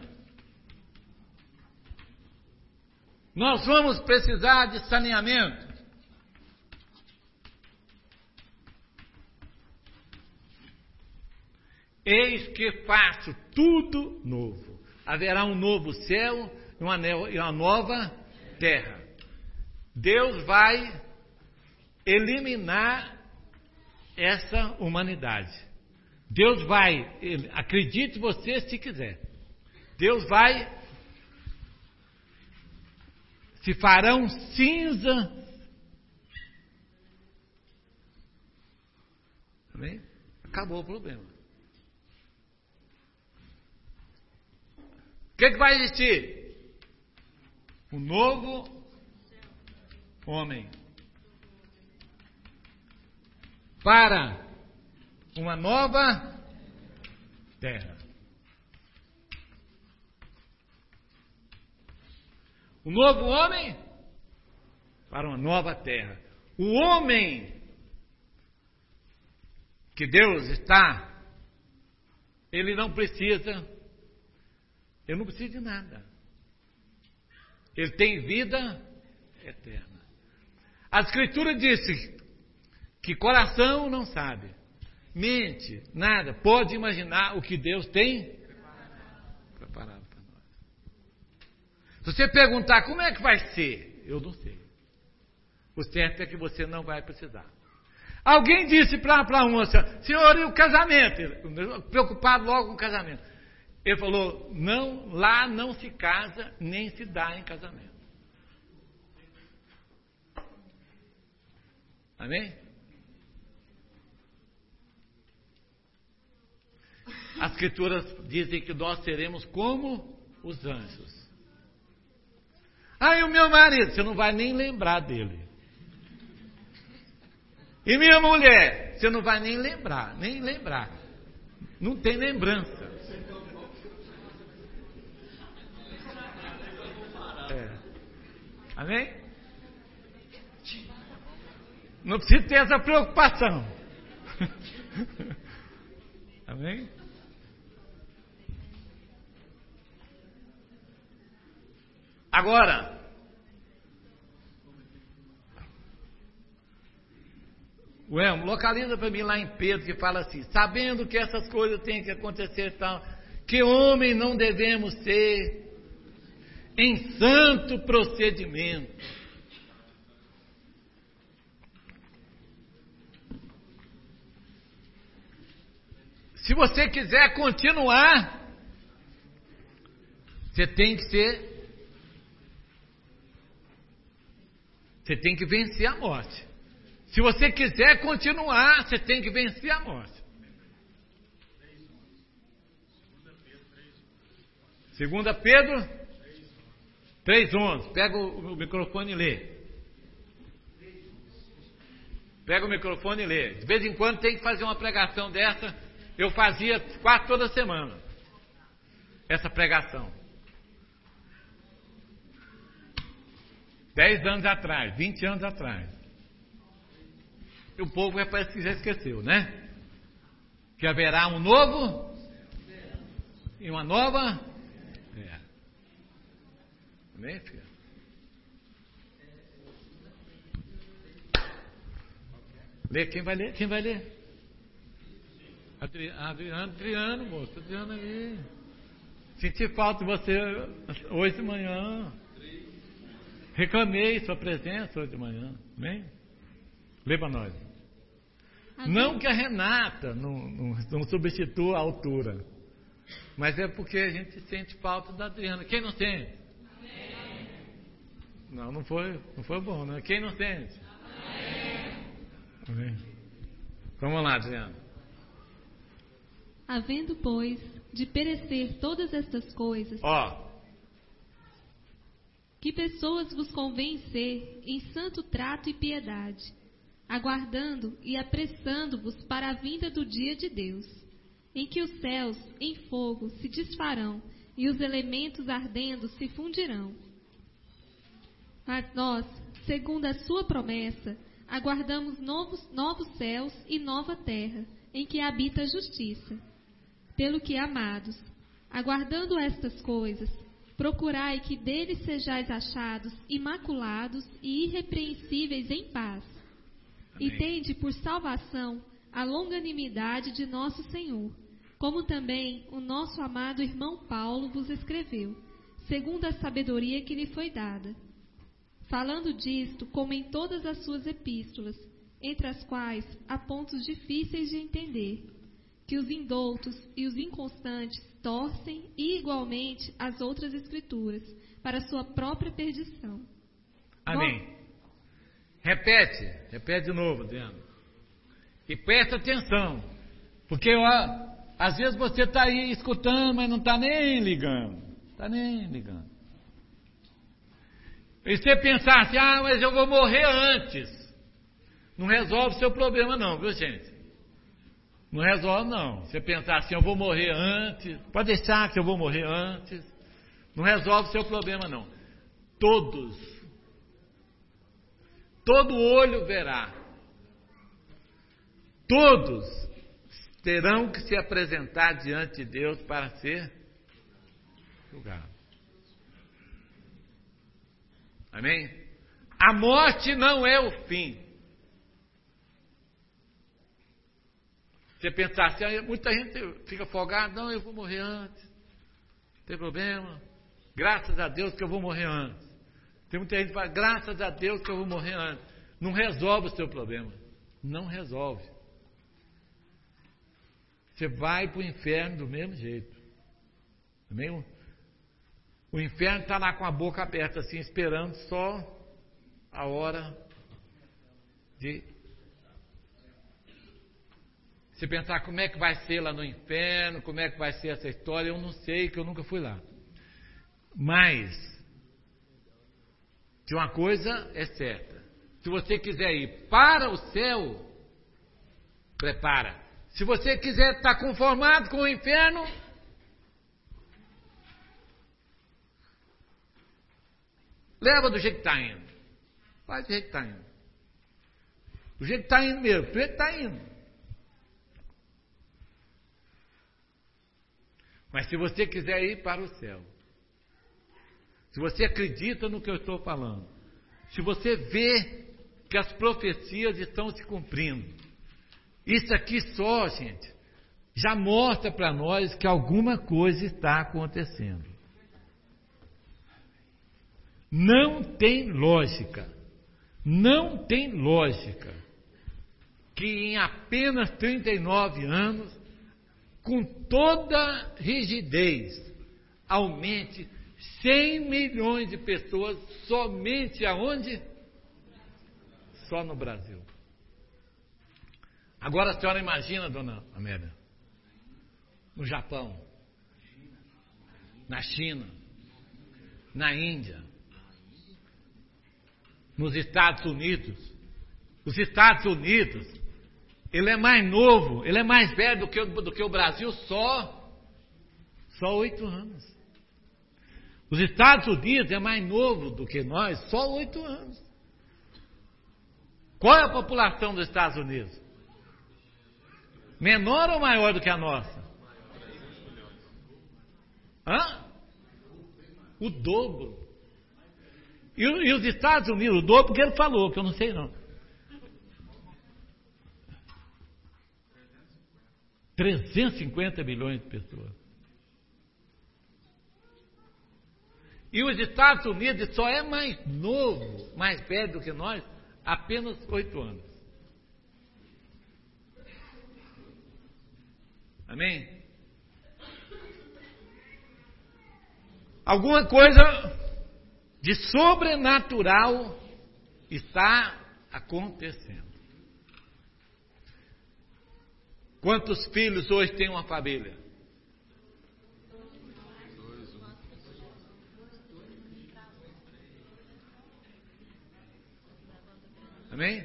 Nós vamos precisar de saneamento? Eis que faço tudo novo. Haverá um novo céu e uma, e uma nova terra. Deus vai eliminar essa humanidade. Deus vai, acredite você se quiser, Deus vai, se farão cinza. Amém? Acabou o problema. O que, que vai existir? O novo homem. Para uma nova terra. O novo homem para uma nova terra. O homem que Deus está, ele não precisa, ele não precisa de nada. Ele tem vida eterna. A Escritura disse que coração não sabe, mente, nada, pode imaginar o que Deus tem preparado para nós. Se você perguntar como é que vai ser, eu não sei. O certo é que você não vai precisar. Alguém disse para a moça, senhor, e o casamento? Preocupado logo com o casamento. Ele falou, não, lá não se casa, nem se dá em casamento. Amém? As Escrituras dizem que nós seremos como os anjos. Ah, e o meu marido? Você não vai nem lembrar dele. E minha mulher? Você não vai nem lembrar, nem lembrar. Não tem lembrança. É. Amém? Não precisa ter essa preocupação. Amém? Agora, Ué, localiza para mim lá em Pedro que fala assim, sabendo que essas coisas têm que acontecer e tal, que homem não devemos ser em santo procedimento. Se você quiser continuar, você tem que ser, você tem que vencer a morte. Se você quiser continuar, você tem que vencer a morte. Segunda Pedro três, onze. Pega o microfone e lê. Pega o microfone e lê. De vez em quando tem que fazer uma pregação dessa. Eu fazia quase toda semana essa pregação. Dez anos atrás, vinte anos atrás. E o povo parece que já esqueceu, né? Que haverá um novo e uma nova. É. Amém, filho? Lê, quem vai ler? Quem vai ler? Adriano, Adriano, Adriano, moço, Adriano aí. Senti falta de você hoje de manhã. Reclamei sua presença hoje de manhã. Amém? Lê para nós. Amém. Não que a Renata não, não, não substitua a altura, mas é porque a gente sente falta da Adriana. Quem não sente? Amém. Não, não foi, não foi bom, né? Quem não sente? Amém. Amém. Vamos lá, Adriana. Havendo, pois, de perecer todas estas coisas, ó, que pessoas vos convém ser em santo trato e piedade, aguardando e apressando-vos para a vinda do dia de Deus, em que os céus em fogo se desfarão e os elementos ardendo se fundirão. Mas nós, segundo a sua promessa, aguardamos novos, novos céus e nova terra, em que habita a justiça. Pelo que, amados, aguardando estas coisas, procurai que deles sejais achados imaculados e irrepreensíveis em paz. Amém. E tende por salvação a longanimidade de nosso Senhor, como também o nosso amado irmão Paulo vos escreveu, segundo a sabedoria que lhe foi dada. Falando disto, como em todas as suas epístolas, entre as quais há pontos difíceis de entender, que os indoutos e os inconstantes torcem igualmente as outras escrituras para sua própria perdição. Amém. Bom, repete, repete de novo, Diana. E presta atenção, porque ó, às vezes você está aí escutando, mas não está nem ligando. Está nem ligando. E você pensar assim, ah, mas eu vou morrer antes. Não resolve o seu problema não, viu gente? Não resolve não. Você pensar assim, eu vou morrer antes, pode deixar que eu vou morrer antes. Não resolve o seu problema não. Todos, todo olho verá. Todos terão que se apresentar diante de Deus para ser julgados. Amém? A morte não é o fim. Você pensar assim, muita gente fica folgada, não, eu vou morrer antes. Não tem problema. Graças a Deus que eu vou morrer antes. Tem muita gente que fala, graças a Deus que eu vou morrer antes. Não resolve o seu problema. Não resolve. Você vai para o inferno do mesmo jeito. Amém? O inferno está lá com a boca aberta, assim, esperando só a hora de... Se pensar como é que vai ser lá no inferno, como é que vai ser essa história, eu não sei, que eu nunca fui lá. Mas, de uma coisa é certa. Se você quiser ir para o céu, prepara. Se você quiser estar conformado com o inferno, leva do jeito que está indo. Faz do jeito que está indo. Do jeito que está indo mesmo, do jeito que está indo. Mas se você quiser ir para o céu, se você acredita no que eu estou falando, se você vê que as profecias estão se cumprindo, isso aqui só, gente, já mostra para nós que alguma coisa está acontecendo. Não tem lógica, não tem lógica que em apenas trinta e nove anos, com toda rigidez, aumente cem milhões de pessoas somente aonde? Só no Brasil. Agora a senhora imagina, dona Amélia, no Japão, na China, na Índia, nos Estados Unidos. Os Estados Unidos, ele é mais novo, ele é mais velho do que, o, do que o Brasil, só só oito anos. Os Estados Unidos é mais novo do que nós, só oito anos. Qual é a população dos Estados Unidos? Menor ou maior do que a nossa? Hã? O dobro. E, e os Estados Unidos, o dobro, porque ele falou, que eu não sei não. trezentos e cinquenta milhões de pessoas. E os Estados Unidos só é mais novo, mais velho do que nós, apenas oito anos. Amém? Alguma coisa de sobrenatural está acontecendo. Quantos filhos hoje tem uma família? Amém?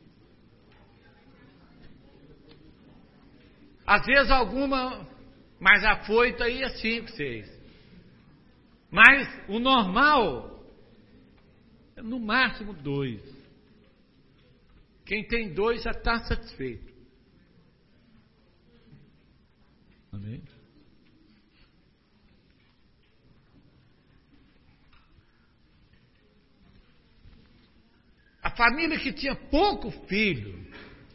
Às vezes alguma, mas afoita aí é cinco, seis. Mas o normal é no máximo dois. Quem tem dois já está satisfeito. Amém? A família que tinha pouco filho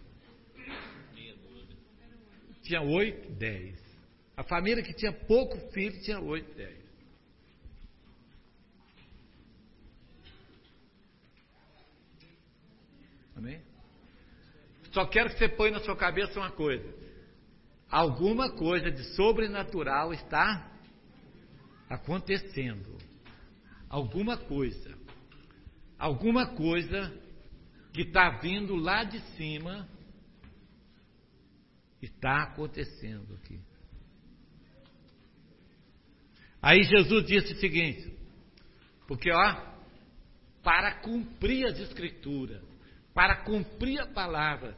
tinha oito, dez. A família que tinha pouco filho tinha oito, dez. Amém? Só quero que você ponha na sua cabeça uma coisa. alguma coisa de sobrenatural está acontecendo. Alguma coisa. Alguma coisa que está vindo lá de cima está acontecendo aqui. Aí Jesus disse o seguinte, porque ó, para cumprir as escrituras, para cumprir a palavra,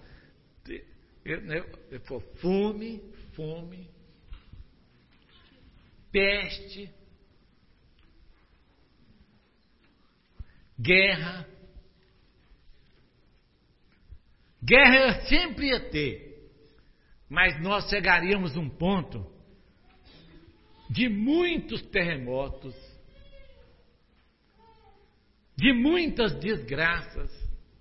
ele falou, fome, fome, peste, guerra. Guerra sempre ia ter, mas nós chegaríamos a um ponto de muitos terremotos, de muitas desgraças.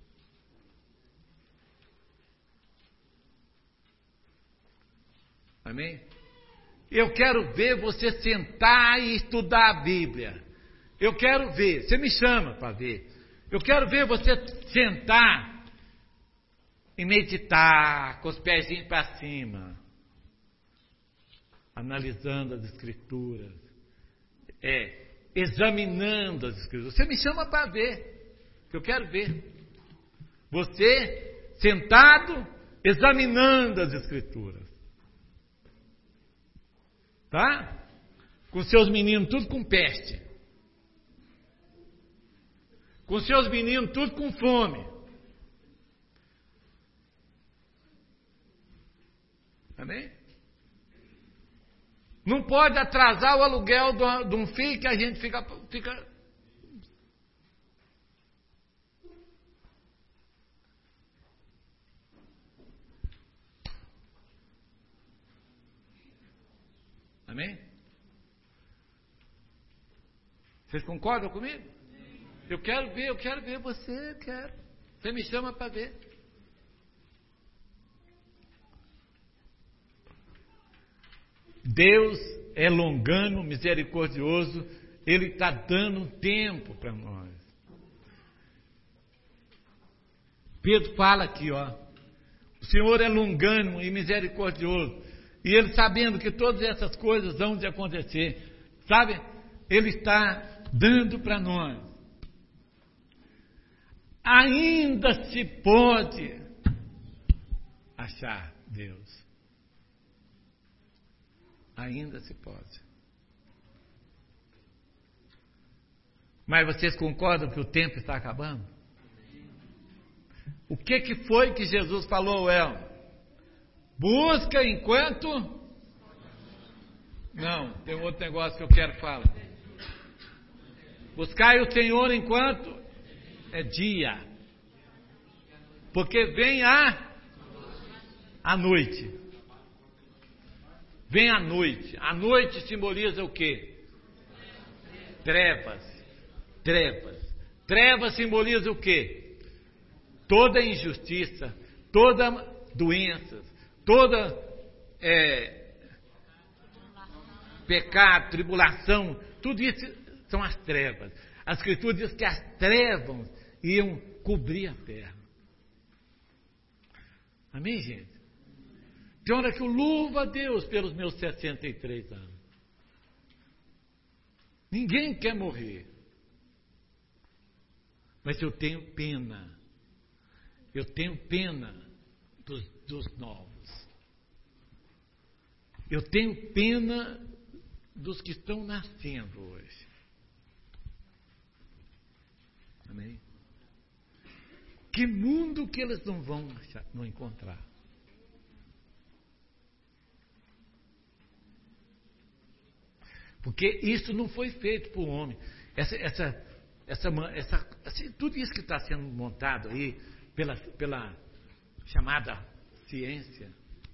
Amém? Eu quero ver você sentar e estudar a Bíblia. Eu quero ver, você me chama para ver. Eu quero ver você sentar e meditar com os pezinhos para cima, analisando as escrituras, é, examinando as escrituras. Você me chama para ver, que eu quero ver. Você sentado, examinando as escrituras. Tá? Com seus meninos tudo com peste. Com seus meninos tudo com fome. Amém? Não pode atrasar o aluguel de um filho que a gente fica, fica... Amém? Vocês concordam comigo? Eu quero ver, eu quero ver você, eu quero. Você me chama para ver. Deus é longano, misericordioso, Ele está dando um tempo para nós. Pedro fala aqui, ó, o Senhor é longano e misericordioso, e Ele sabendo que todas essas coisas vão de acontecer, sabe? Ele está dando para nós. Ainda se pode achar Deus. Ainda se pode. Mas vocês concordam que o tempo está acabando? O que, que foi que Jesus falou, El? Busca enquanto... Não, tem outro negócio que eu quero falar. Buscai o Senhor enquanto é dia. Porque vem a, a noite. Vem a noite. A noite simboliza o quê? Trevas. Trevas. Trevas simboliza o quê? Toda injustiça, toda doença, toda é, pecado, tribulação, tudo isso são as trevas. A Escritura diz que as trevas iam cobrir a terra. Amém, gente? Tem hora que eu louvo a Deus pelos meus sessenta e três anos. Ninguém quer morrer. Mas eu tenho pena. Eu tenho pena dos, dos novos. Eu tenho pena dos que estão nascendo hoje. Amém? Que mundo que eles não vão achar, não encontrar? Porque isso não foi feito por homem. Essa, essa, essa, essa, assim, tudo isso que está sendo montado aí pela, pela chamada ciência,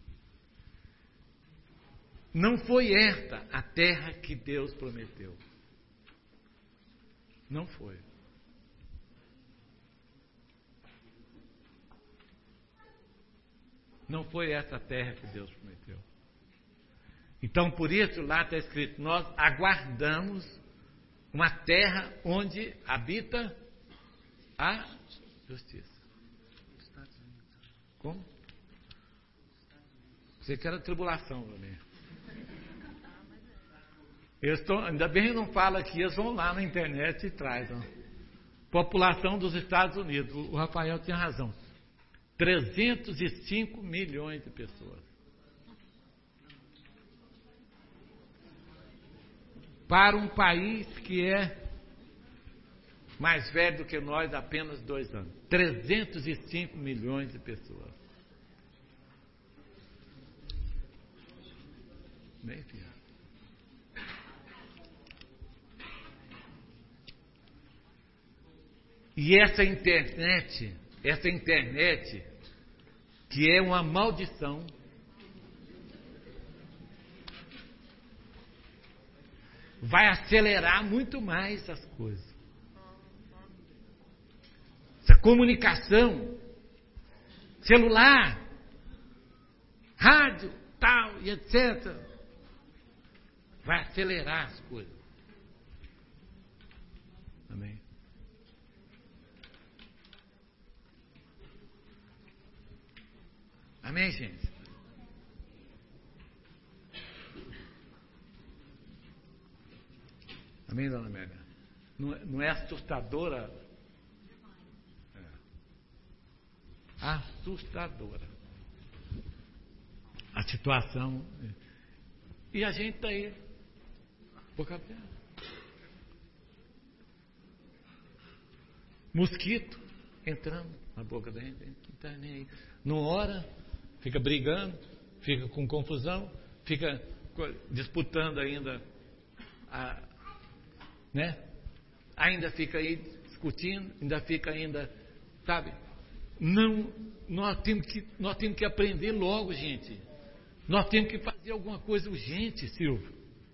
não foi esta a terra que Deus prometeu. Não foi. Não foi essa terra que Deus prometeu. Então, por isso, lá está escrito, nós aguardamos uma terra onde habita a justiça. Como? Você quer a tribulação também. Eles tão, ainda bem que não fala aqui, eles vão lá na internet e trazem. População dos Estados Unidos, o Rafael tinha razão. trezentos e cinco milhões de pessoas. Para um país que é mais velho do que nós, apenas dois anos. trezentos e cinco milhões de pessoas. Bem, filho. E essa internet, essa internet, que é uma maldição, vai acelerar muito mais as coisas. Essa comunicação, celular, rádio, tal e etcétera, vai acelerar as coisas. Amém? Amém, gente? Amém, dona Amélia? Não, não é assustadora? É. Assustadora. A situação. E a gente está aí, boca aberta. Mosquito entrando na boca da gente, não está nem aí. Não ora, fica brigando, fica com confusão, fica disputando ainda, a, né? Ainda fica aí discutindo, ainda fica ainda, sabe? Não, nós temos que, nós temos que aprender logo, gente. Nós temos que fazer alguma coisa urgente, Silvio.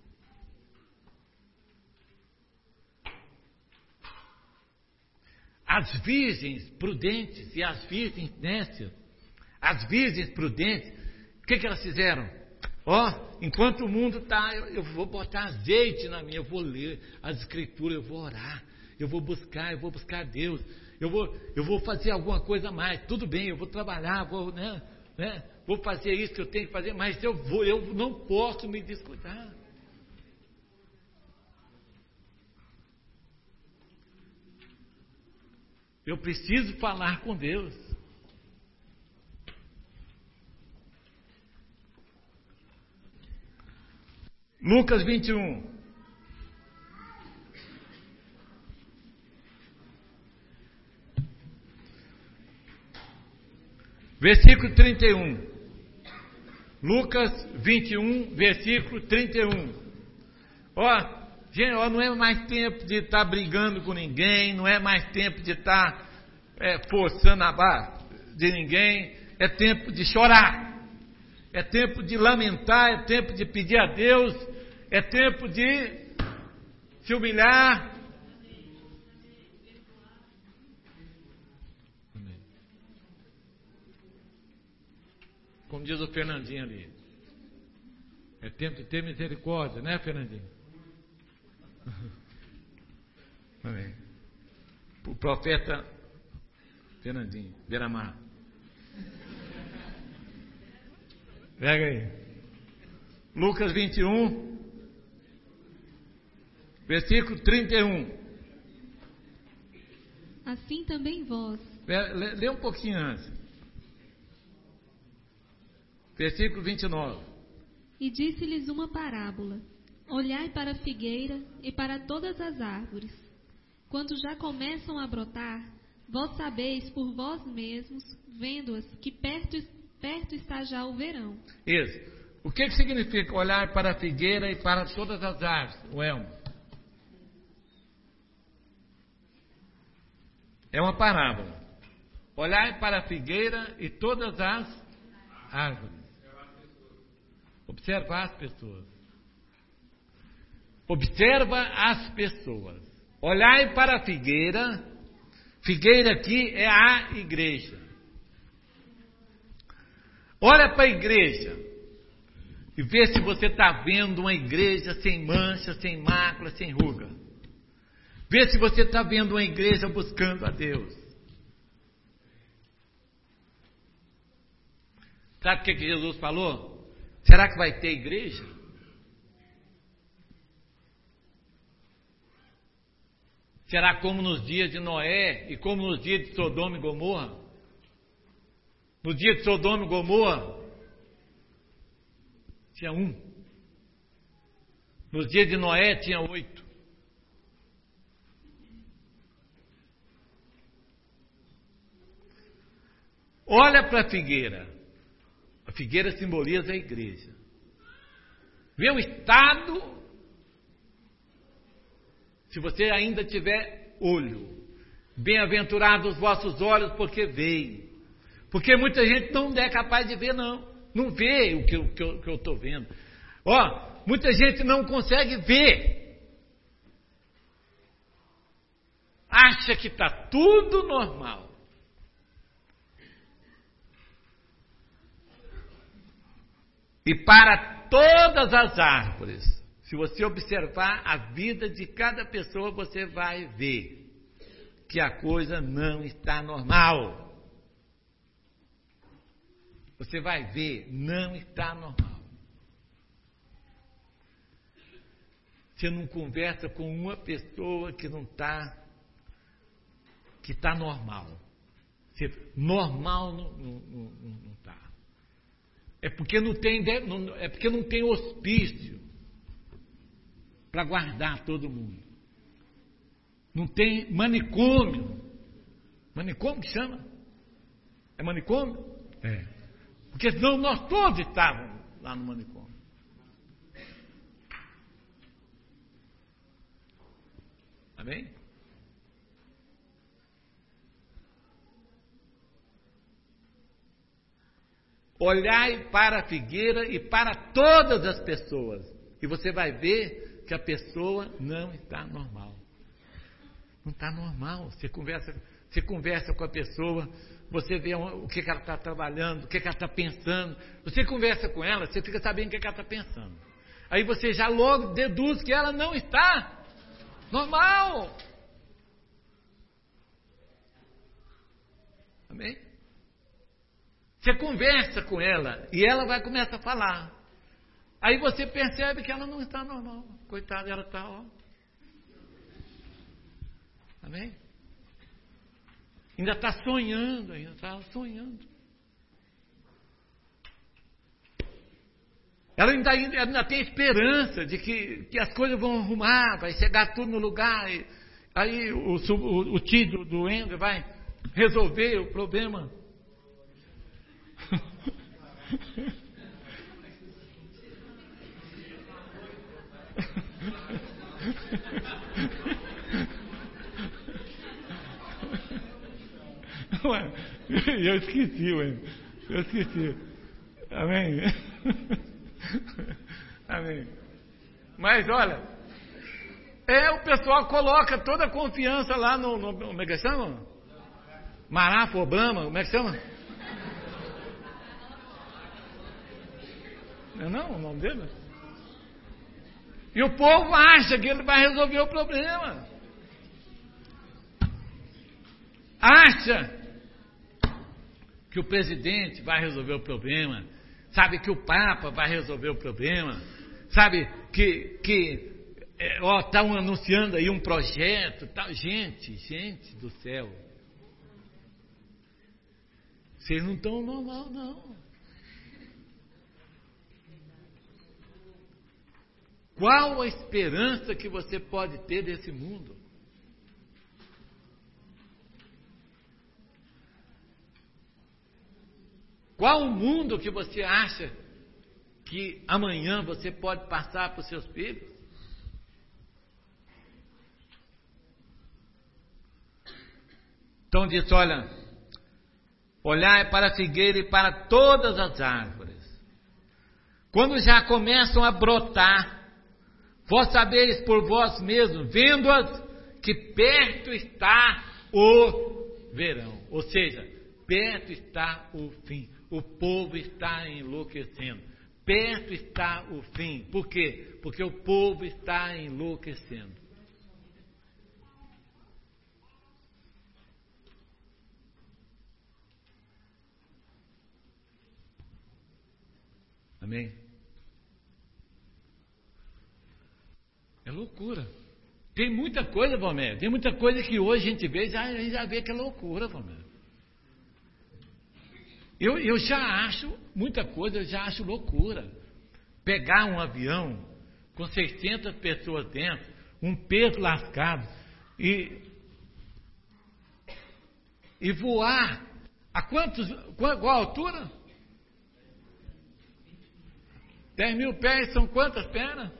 As virgens prudentes e as virgens nécias, as virgens prudentes, o que, que elas fizeram? Ó, oh, enquanto o mundo está, eu, eu vou botar azeite na minha, eu vou ler as escrituras, eu vou orar, eu vou buscar, eu vou buscar Deus, eu vou, eu vou fazer alguma coisa a mais. Tudo bem, eu vou trabalhar, vou, né, né, vou fazer isso que eu tenho que fazer, mas eu vou, eu não posso me descuidar. Eu preciso falar com Deus. Lucas vinte e um. Versículo trinta e um. Lucas vinte e um, versículo trinta e um. Ó, gente, ó, não é mais tempo de estar tá brigando com ninguém, não é mais tempo de estar tá, é, forçando a barra de ninguém, é tempo de chorar. É tempo de lamentar, é tempo de pedir a Deus, é tempo de se humilhar. Amém. Como diz o Fernandinho ali, é tempo de ter misericórdia, né, Fernandinho? Amém. O profeta Fernandinho, Beira-Mar. Pega aí. Lucas vinte e um, versículo trinta e um. Assim também vós. Lê, lê um pouquinho antes. Versículo vinte e nove. E disse-lhes uma parábola: olhai para a figueira e para todas as árvores. Quando já começam a brotar, vós sabeis por vós mesmos, vendo-as, que perto, perto está já o verão. Isso. O que, que significa olhar para a figueira e para todas as árvores, o Elmo? É uma parábola. Olhar para a figueira e todas as árvores. Observar as pessoas. Observa as pessoas. Olhai para a figueira. Figueira aqui é a igreja. Olha para a igreja e vê se você está vendo uma igreja sem mancha, sem mácula, sem ruga. Vê se você está vendo uma igreja buscando a Deus. Sabe o que, que Jesus falou? Será que vai ter igreja? Será como nos dias de Noé e como nos dias de Sodoma e Gomorra? No dia de Sodoma e Gomorra, tinha um. Nos dias de Noé, tinha oito. Olha para a figueira. A figueira simboliza a igreja. Vê o estado. Se você ainda tiver olho, bem-aventurados os vossos olhos, porque veem. Porque muita gente não é capaz de ver, não. Não vê o que eu estou vendo. Ó, muita gente não consegue ver. Acha que está tudo normal. E para todas as árvores, se você observar a vida de cada pessoa, você vai ver que a coisa não está normal. Você vai ver, não está normal. Você não conversa com uma pessoa que não está, que está normal. Você, normal não está. Não, não, não tá. É porque não tem, é porque não tem hospício para guardar todo mundo. Não tem manicômio. Manicômio que chama? É manicômio? É. Porque senão nós todos estávamos lá no manicômio. Amém? Olhai para a figueira e para todas as pessoas, e você vai ver que a pessoa não está normal. Não está normal. Você conversa, você conversa com a pessoa, você vê o que ela está trabalhando, o que ela está pensando. Você conversa com ela, você fica sabendo o que ela está pensando. Aí você já logo deduz que ela não está normal. Amém? Você conversa com ela e ela vai começar a falar. Aí você percebe que ela não está normal. Coitada, ela está, ó. Amém? Ainda está sonhando, ainda está sonhando. Ela ainda, ainda, ainda tem esperança de que, que as coisas vão arrumar, vai chegar tudo no lugar. E, aí o, o, o tio do, do Ender vai resolver o problema. Ué, eu esqueci, ué. Eu esqueci. Amém? Amém. Mas olha, é, o pessoal coloca toda a confiança lá no, no, no como é que chama? Marafo, Obama, como é que chama? Não é não o nome dele? E o povo acha que ele vai resolver o problema. Acha que o presidente vai resolver o problema. Sabe que o Papa vai resolver o problema. Sabe que que é, ó, estão anunciando aí um projeto. Tá, gente, gente do céu. Vocês não estão normal, não. Qual a esperança que você pode ter desse mundo? Qual o mundo que você acha que amanhã você pode passar para os seus filhos? Então diz, olha, olhai para a figueira e para todas as árvores. Quando já começam a brotar, vós sabeis por vós mesmos, vendo-as, que perto está o verão. Ou seja, perto está o fim. O povo está enlouquecendo. Perto está o fim. Por quê? Porque o povo está enlouquecendo. Amém? É loucura. Tem muita coisa, Valmério, tem muita coisa que hoje a gente vê, já, a gente já vê que é loucura, Valmério. Eu, eu já acho, muita coisa eu já acho loucura. Pegar um avião com seiscentas pessoas dentro, um peso lascado, e, e voar a quantos, qual, qual altura? dez mil pés são quantas pernas?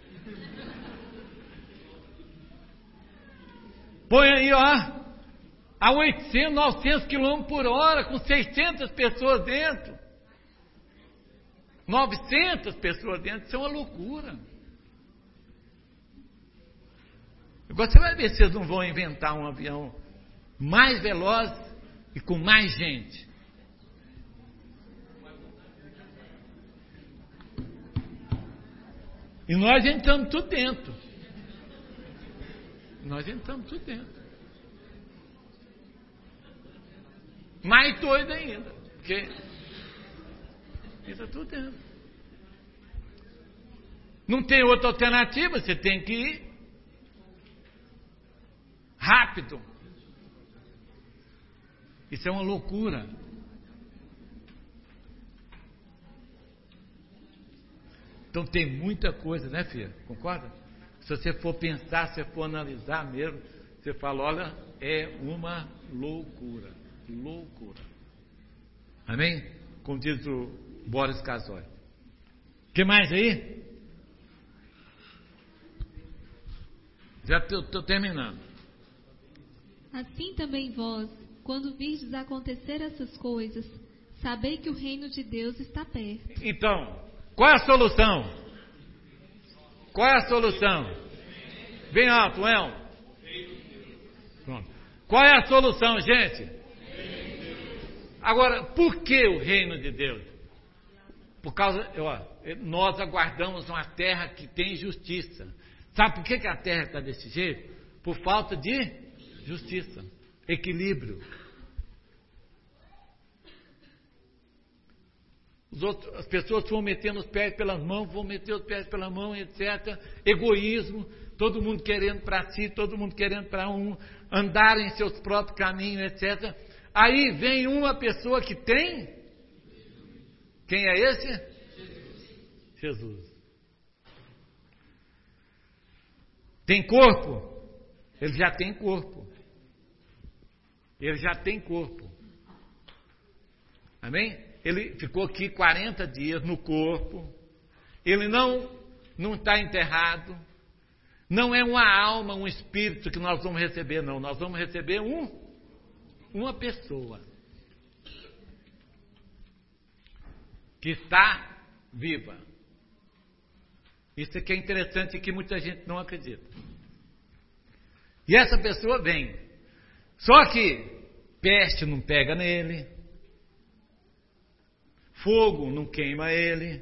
Põe aí, ó, a oitocentos, novecentos quilômetros por hora, com seiscentas pessoas dentro. novecentas pessoas dentro, isso é uma loucura. Agora você vai ver se eles não vão inventar um avião mais veloz e com mais gente. E nós entramos tudo dentro. Nós entramos tudo dentro. Mais doido ainda, porque entra tudo dentro. Não tem outra alternativa, você tem que ir rápido. Isso é uma loucura. Então tem muita coisa, né, filha? Concorda? Se você for pensar, se você for analisar mesmo, você fala, olha, é uma loucura. Loucura. Amém? Como diz o Boris Casoy. O que mais aí? Já estou terminando. Assim também vós, quando virdes acontecer essas coisas, sabei que o reino de Deus está perto. Então, qual é a solução? Qual é a solução? Bem alto, Elmo. Pronto. Qual é a solução, gente? Agora, por que o reino de Deus? Por causa, ó, nós aguardamos uma terra que tem justiça. Sabe por que, que a terra está desse jeito? Por falta de justiça, equilíbrio. Os outros, as pessoas vão metendo os pés pelas mãos, vão meter os pés pelas mãos, etcétera. Egoísmo, todo mundo querendo para si, todo mundo querendo para um, andar em seus próprios caminhos, etcétera. Aí vem uma pessoa que tem. Quem é esse? Jesus. Jesus. Tem corpo? Ele já tem corpo. Ele já tem corpo. Amém? Ele ficou aqui quarenta dias no corpo. Ele não não está enterrado. Não é uma alma, um espírito que nós vamos receber, não. Nós vamos receber um, uma pessoa que está viva. Isso aqui é interessante e que muita gente não acredita. E essa pessoa vem. Só que peste não pega nele. Fogo não queima ele.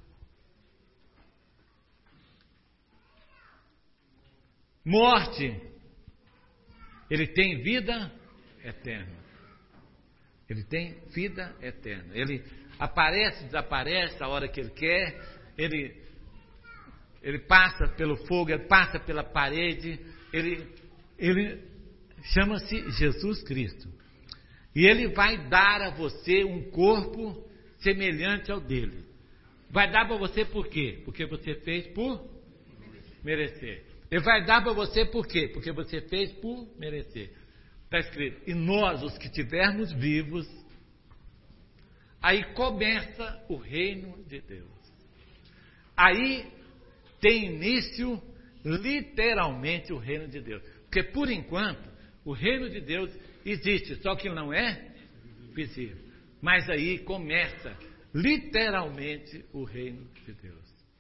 Morte. Ele tem vida eterna. Ele tem vida eterna. Ele aparece, desaparece a hora que ele quer. Ele, ele passa pelo fogo, ele passa pela parede. Ele, ele chama-se Jesus Cristo. E ele vai dar a você um corpo semelhante ao dele. Vai dar para você por quê? Porque você fez por merecer. Ele vai dar para você por quê? Porque você fez por merecer. Está escrito, e nós, os que estivermos vivos, aí começa o reino de Deus. Aí tem início, literalmente, o reino de Deus. Porque, por enquanto, o reino de Deus existe, só que não é visível. Mas aí começa, literalmente, o reino de Deus.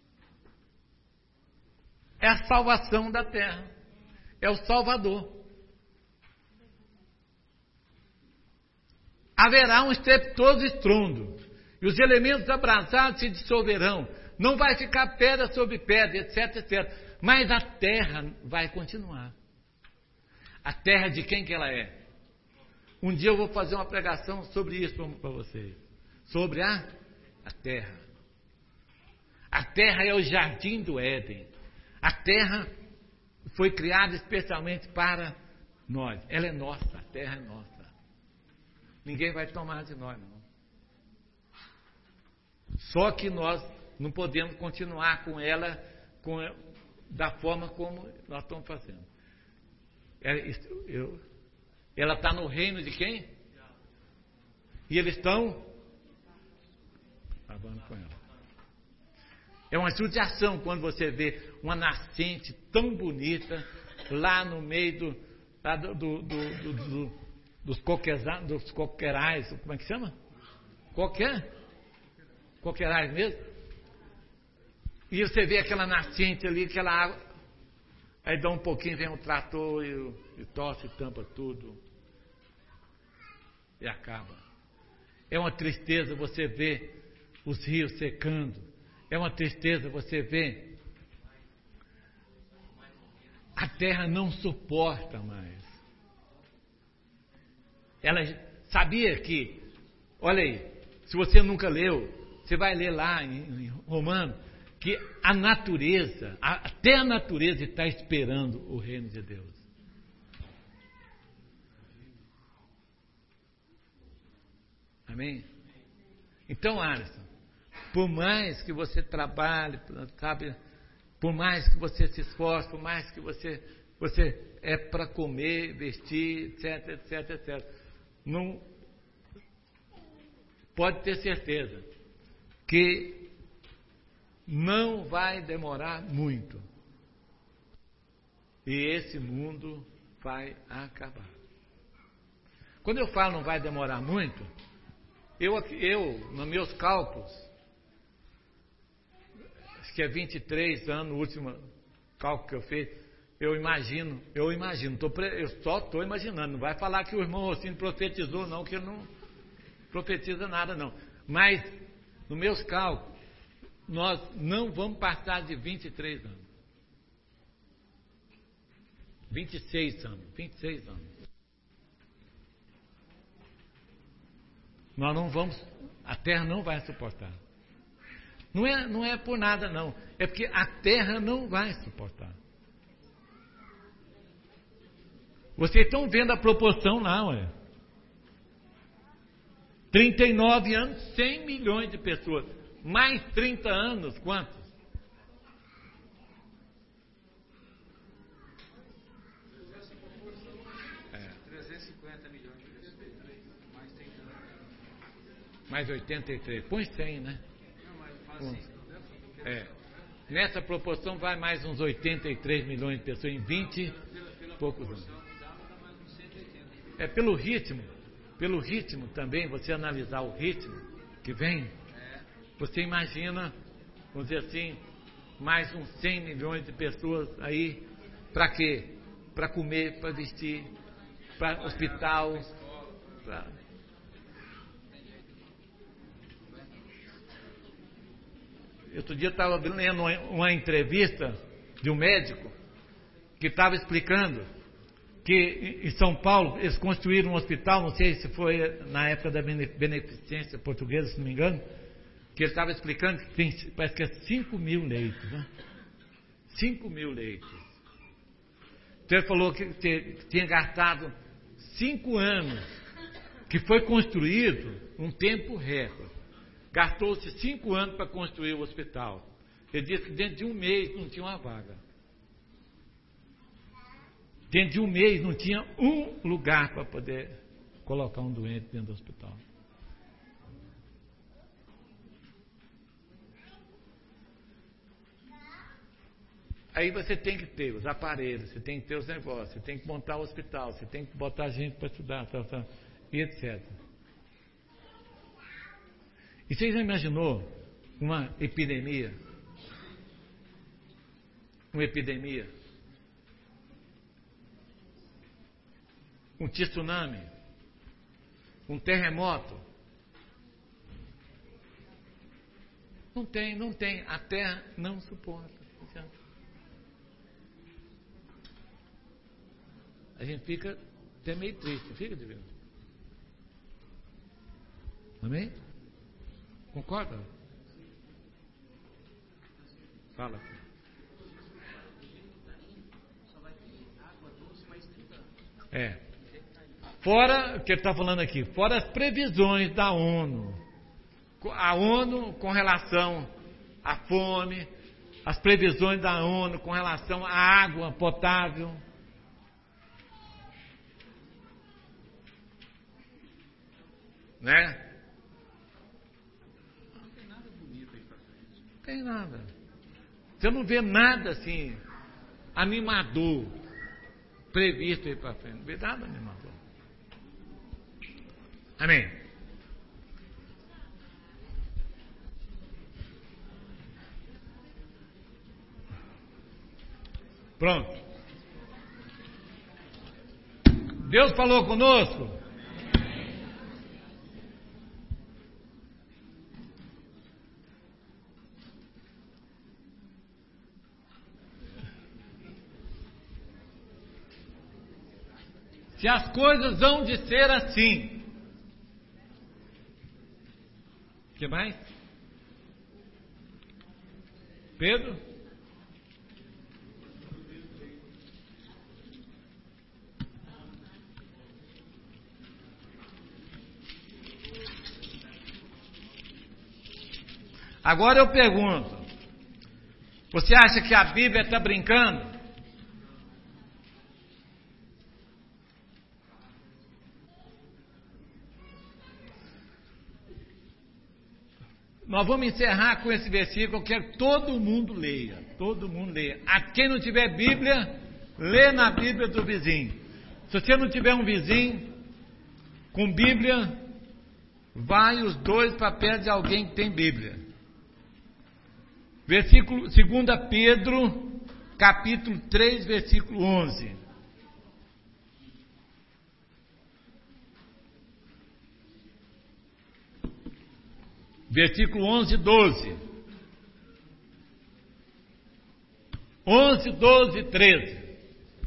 É a salvação da terra. É o Salvador. Haverá um estrepitoso estrondo, e os elementos abrasados se dissolverão. Não vai ficar pedra sobre pedra, etc, etcétera. Mas a terra vai continuar. A terra de quem que ela é? Um dia eu vou fazer uma pregação sobre isso para vocês. Sobre a, a terra. A terra é o jardim do Éden. A terra foi criada especialmente para nós. Ela é nossa, a terra é nossa. Ninguém vai tomar de nós, não. Só que nós não podemos continuar com ela com, da forma como nós estamos fazendo. Ela está no reino de quem? E eles estão acabando com ela. É uma judiação quando você vê uma nascente tão bonita lá no meio do, lá do, do, do, do, do, dos, coqueza, dos coqueirais, como é que chama? Qualquer? Coqueirais mesmo. E você vê aquela nascente ali, aquela água, aí dá um pouquinho, vem um trator e, e tosse, tampa tudo e acaba. É uma tristeza você ver os rios secando. É uma tristeza você ver a terra não suporta mais. Ela sabia que, olha aí, se você nunca leu, você vai ler lá em, em Romano, que a natureza, a, até a natureza está esperando o reino de Deus. Amém? Então, Alisson, por mais que você trabalhe, sabe, por mais que você se esforce, por mais que você, você é para comer, vestir, etc, etc, etc, não pode ter certeza que não vai demorar muito e esse mundo vai acabar. Quando eu falo não vai demorar muito, eu, eu nos meus cálculos, acho que é vinte e três anos, o último cálculo que eu fiz, eu imagino, eu imagino, tô, eu só estou imaginando, não vai falar que o irmão Rocino profetizou não, que ele não profetiza nada não, mas nos meus cálculos, nós não vamos passar de vinte e três anos, vinte e seis anos, vinte e seis anos, nós não vamos, a terra não vai suportar. Não é, não é por nada não, é porque a terra não vai suportar. Vocês estão vendo a proporção lá, ué. trinta e nove anos, cem milhões de pessoas. Mais trinta anos, quantos? trezentos e cinquenta milhões de pessoas. Mais trinta anos. Mais oitenta e três. Põe cem, né? Não, mas faz assim. É. Nessa proporção vai mais uns oitenta e três milhões de pessoas em vinte e poucos anos. É pelo ritmo, pelo ritmo também, você analisar o ritmo que vem, você imagina, vamos dizer assim, mais uns cem milhões de pessoas aí, para quê? Para comer, para vestir, para hospital, pra... Outro dia eu estava lendo uma, uma entrevista de um médico que estava explicando que em São Paulo eles construíram um hospital, não sei se foi na época da beneficência portuguesa, se não me engano, que ele estava explicando que tem, parece que é cinco mil leitos, né? cinco mil leitos. Então ele falou que, que tinha gastado cinco anos, que foi construído um tempo recorde. Gastou-se cinco anos para construir o hospital. Ele disse que dentro de um mês não tinha uma vaga. Dentro de um mês não tinha um lugar para poder colocar um doente dentro do hospital. Aí você tem que ter os aparelhos, você tem que ter os negócios, você tem que montar o hospital, você tem que botar gente para estudar, tá, tá, e etcétera. E você já imaginou uma epidemia? Uma epidemia? Um tsunami? Um terremoto? Não tem, não tem. A terra não suporta. A gente fica até meio triste, fica, Divino? Amém? Concorda? Fala. Só vai É. Fora, o que ele está falando aqui, fora as previsões da ONU. A ONU com relação à fome, as previsões da ONU com relação à água potável. Né? Não tem nada bonito aí pra frente. Não tem nada. Você não vê nada assim, animador, previsto aí para frente. Não vê nada animador. Amém. Pronto. Deus falou conosco. Se as coisas vão de ser assim. O que mais? Pedro? Agora eu pergunto, você acha que a Bíblia está brincando? Nós vamos encerrar com esse versículo, eu quero que todo mundo leia, todo mundo leia. A quem não tiver Bíblia, lê na Bíblia do vizinho. Se você não tiver um vizinho com Bíblia, vai os dois para perto de alguém que tem Bíblia. Versículo, segunda Pedro, capítulo três, versículo onze. Versículo onze, doze. onze, doze, treze.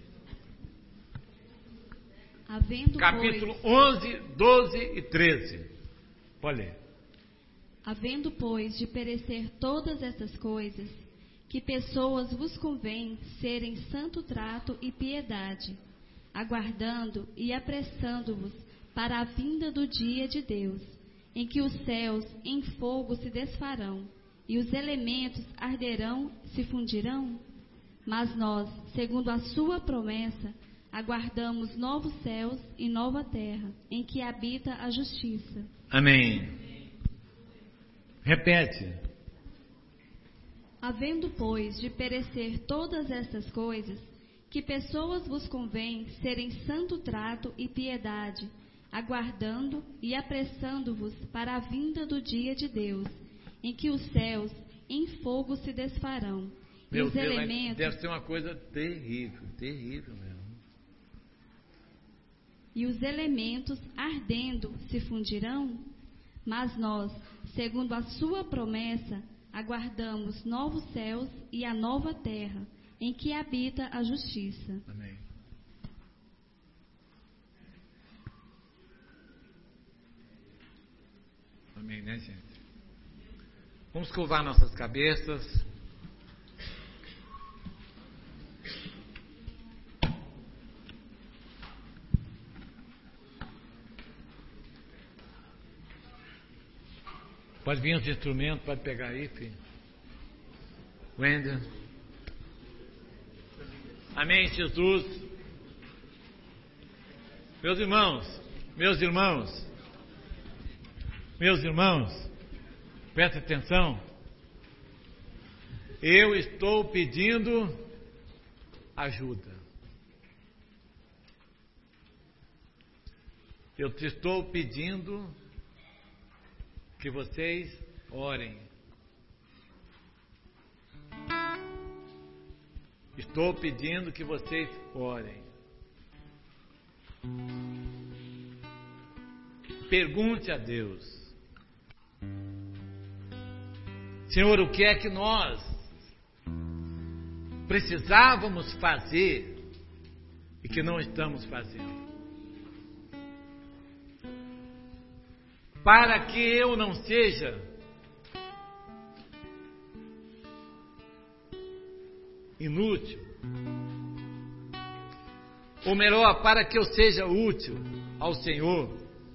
Havendo, Capítulo pois, onze, doze e treze. Pode ler. havendo, pois, de perecer todas essas coisas, que pessoas vos convém serem santo trato e piedade, aguardando e apressando-vos para a vinda do dia de Deus, em que os céus em fogo se desfarão, e os elementos arderão, se fundirão? Mas nós, segundo a sua promessa, aguardamos novos céus e nova terra, em que habita a justiça. Amém. Repete. Havendo, pois, de perecer todas estas coisas, que pessoas vos convém serem santo trato e piedade, aguardando e apressando-vos para a vinda do dia de Deus, em que os céus em fogo se desfarão, e Meu os Deus, elementos... deve ser uma coisa terrível, terrível mesmo. E os elementos ardendo se fundirão? Mas nós, segundo a sua promessa, aguardamos novos céus e a nova terra, em que habita a justiça. Amém. Amém, né, gente? Vamos curvar nossas cabeças. Pode vir os instrumentos, pode pegar aí, filho. Wendel. Amém, Jesus. Meus irmãos, meus irmãos, meus irmãos, presta atenção. Eu estou pedindo ajuda. Eu te estou pedindo que vocês orem. Estou pedindo que vocês orem. Pergunte a Deus: Senhor, o que é que nós precisávamos fazer e que não estamos fazendo? Para que eu não seja inútil, ou melhor, para que eu seja útil ao Senhor,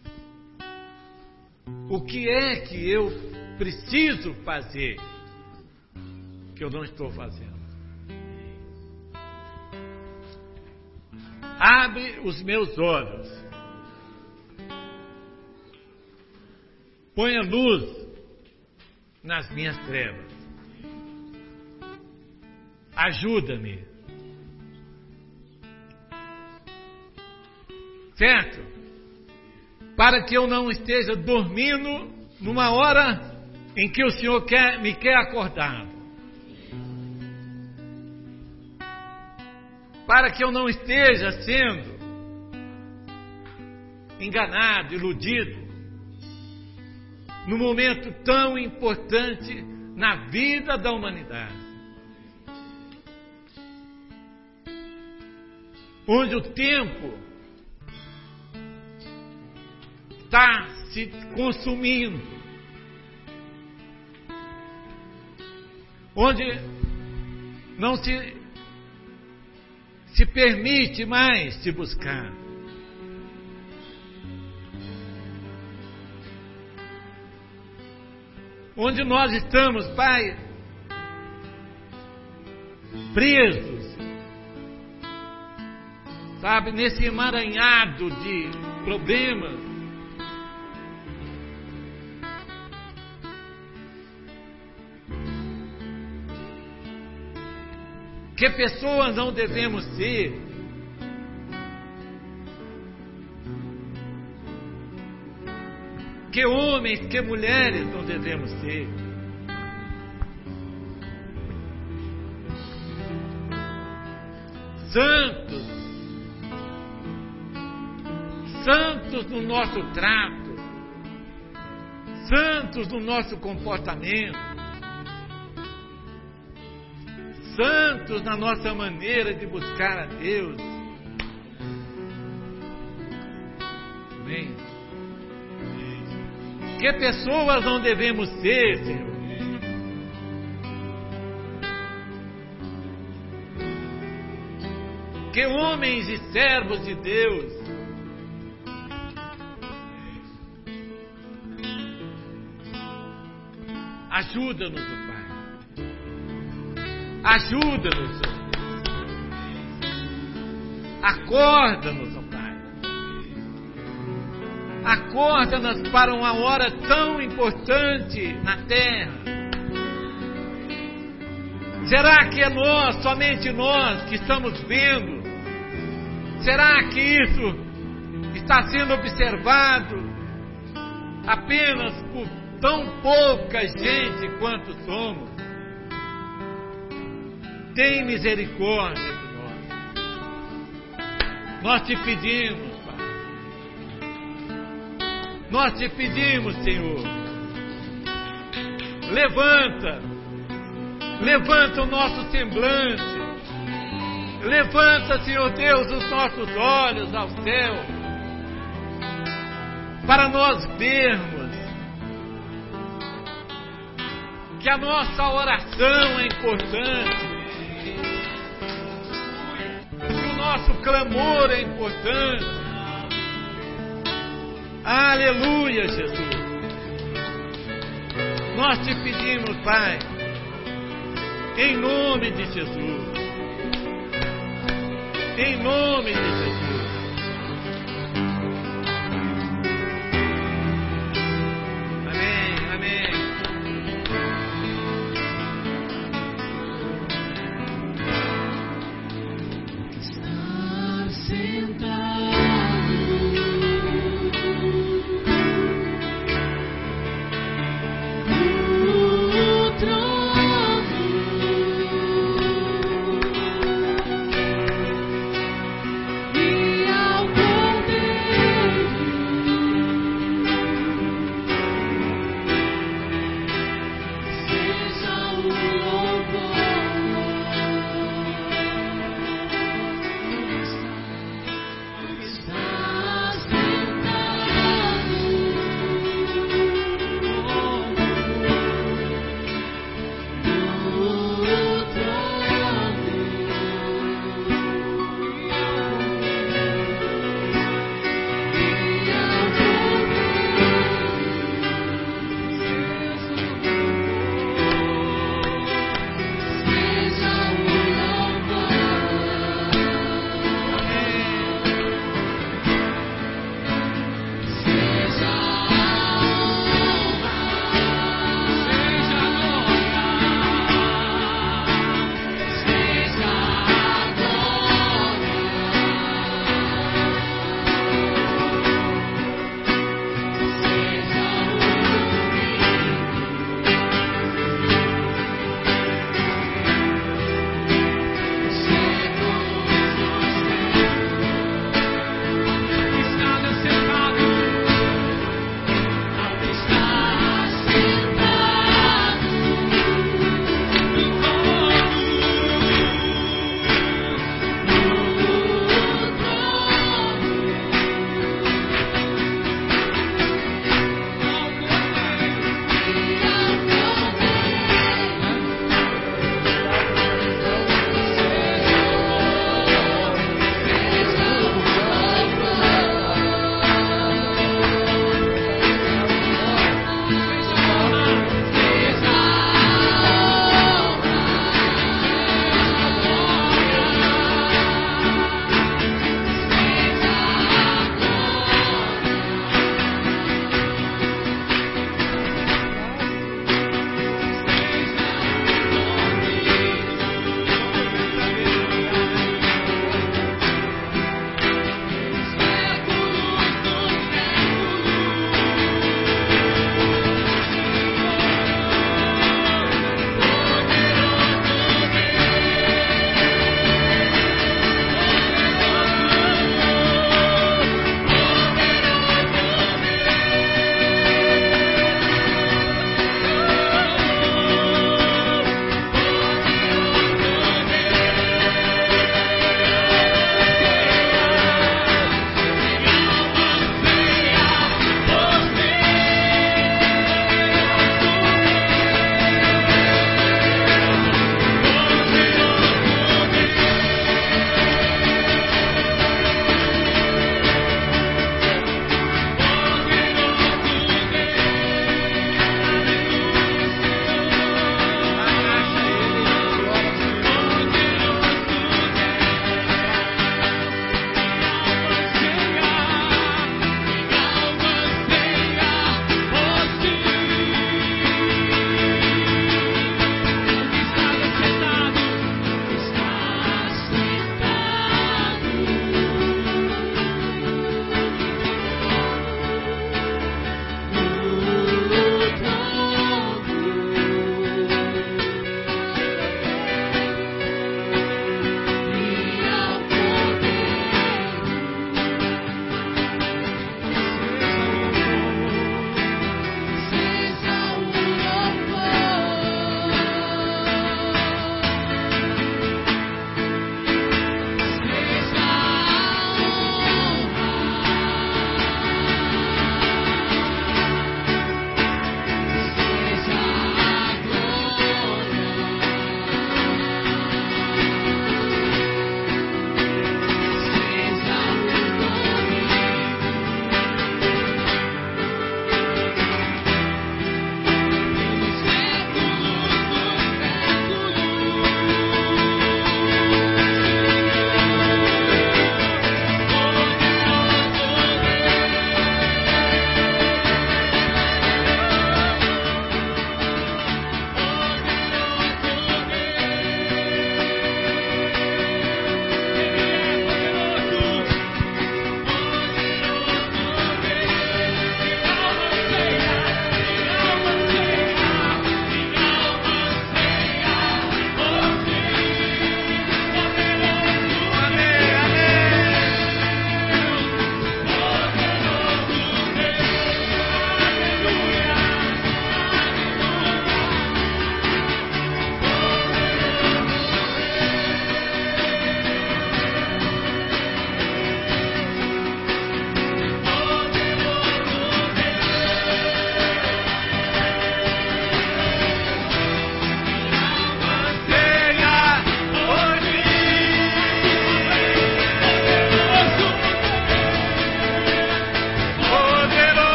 o que é que eu preciso fazer que eu não estou fazendo? Abre os meus olhos, ponha luz nas minhas trevas, ajuda-me, certo? Para que eu não esteja dormindo numa hora em que o Senhor quer, me quer acordado. Para que eu não esteja sendo enganado, iludido, num momento tão importante na vida da humanidade, onde o tempo está se consumindo, onde não se se permite mais se buscar. Onde nós estamos, Pai, presos, sabe, nesse emaranhado de problemas, que pessoas não devemos ser, que homens, que mulheres não devemos ser. Santos, santos no nosso trato, santos no nosso comportamento, santos na nossa maneira de buscar a Deus. Amém. Que pessoas não devemos ser, Senhor? Que homens e servos de Deus ajuda-nos, Pai. Ajuda-nos, Senhor. Acorda-nos, ó Pai. Acorda-nos para uma hora tão importante na terra. Será que é nós, somente nós, que estamos vendo? Será que isso está sendo observado apenas por tão pouca gente quanto somos? Tem misericórdia de nós. Nós te pedimos, Pai. Nós te pedimos, Senhor. Levanta. Levanta o nosso semblante. Levanta, Senhor Deus, os nossos olhos ao céu. Para nós vermos que a nossa oração é importante. Nosso clamor é importante. Aleluia, Jesus. Nós te pedimos, Pai, em nome de Jesus. Em nome de Jesus. Amém, amém. We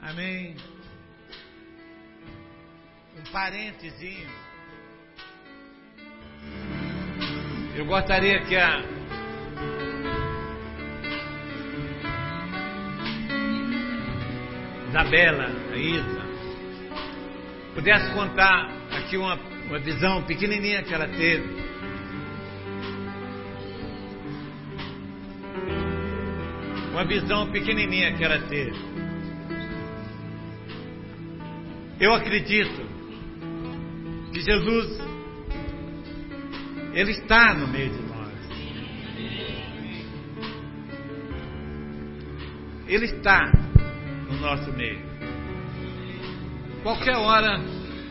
Amém. Um parentezinho. Eu gostaria que a Isabela, a Isa, pudesse contar aqui uma, uma visão pequenininha que ela teve. Uma visão pequenininha que ela teve. Eu acredito que Jesus, Ele está no meio de nós. Ele está no nosso meio. Qualquer hora,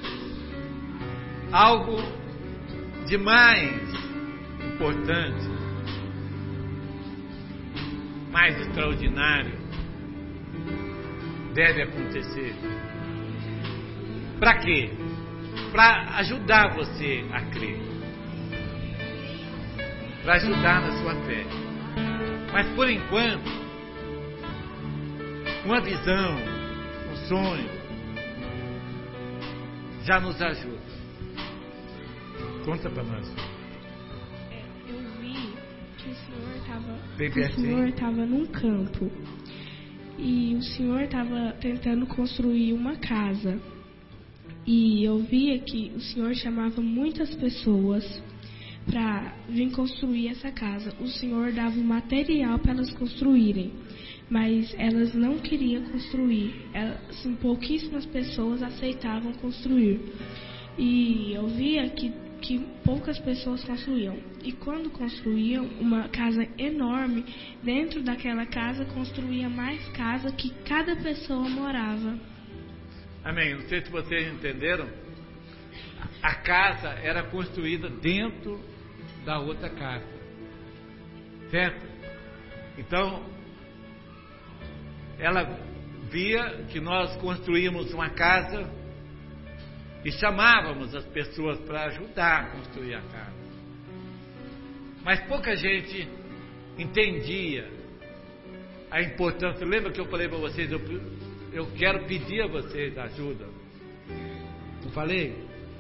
algo de mais importante, mais extraordinário, deve acontecer. Para quê? Para ajudar você a crer. Para ajudar na sua fé. Mas por enquanto, uma visão, um sonho, já nos ajuda. Conta para nós. É, eu vi que o senhor estava Bem que o pertinho. senhor estava num campo e o senhor estava tentando construir uma casa. E eu via que o senhor chamava muitas pessoas para vir construir essa casa. O senhor dava o material para elas construírem, mas elas não queriam construir. Elas, assim, pouquíssimas pessoas aceitavam construir. E eu via que, que poucas pessoas construíam. E quando construíam uma casa enorme, dentro daquela casa construía mais casa que cada pessoa morava. Amém. Não sei se vocês entenderam. A casa era construída dentro da outra casa. Certo? Então, ela via que nós construímos uma casa e chamávamos as pessoas para ajudar a construir a casa. Mas pouca gente entendia a importância. Lembra que eu falei para vocês, eu, eu quero pedir a vocês ajuda. Não falei?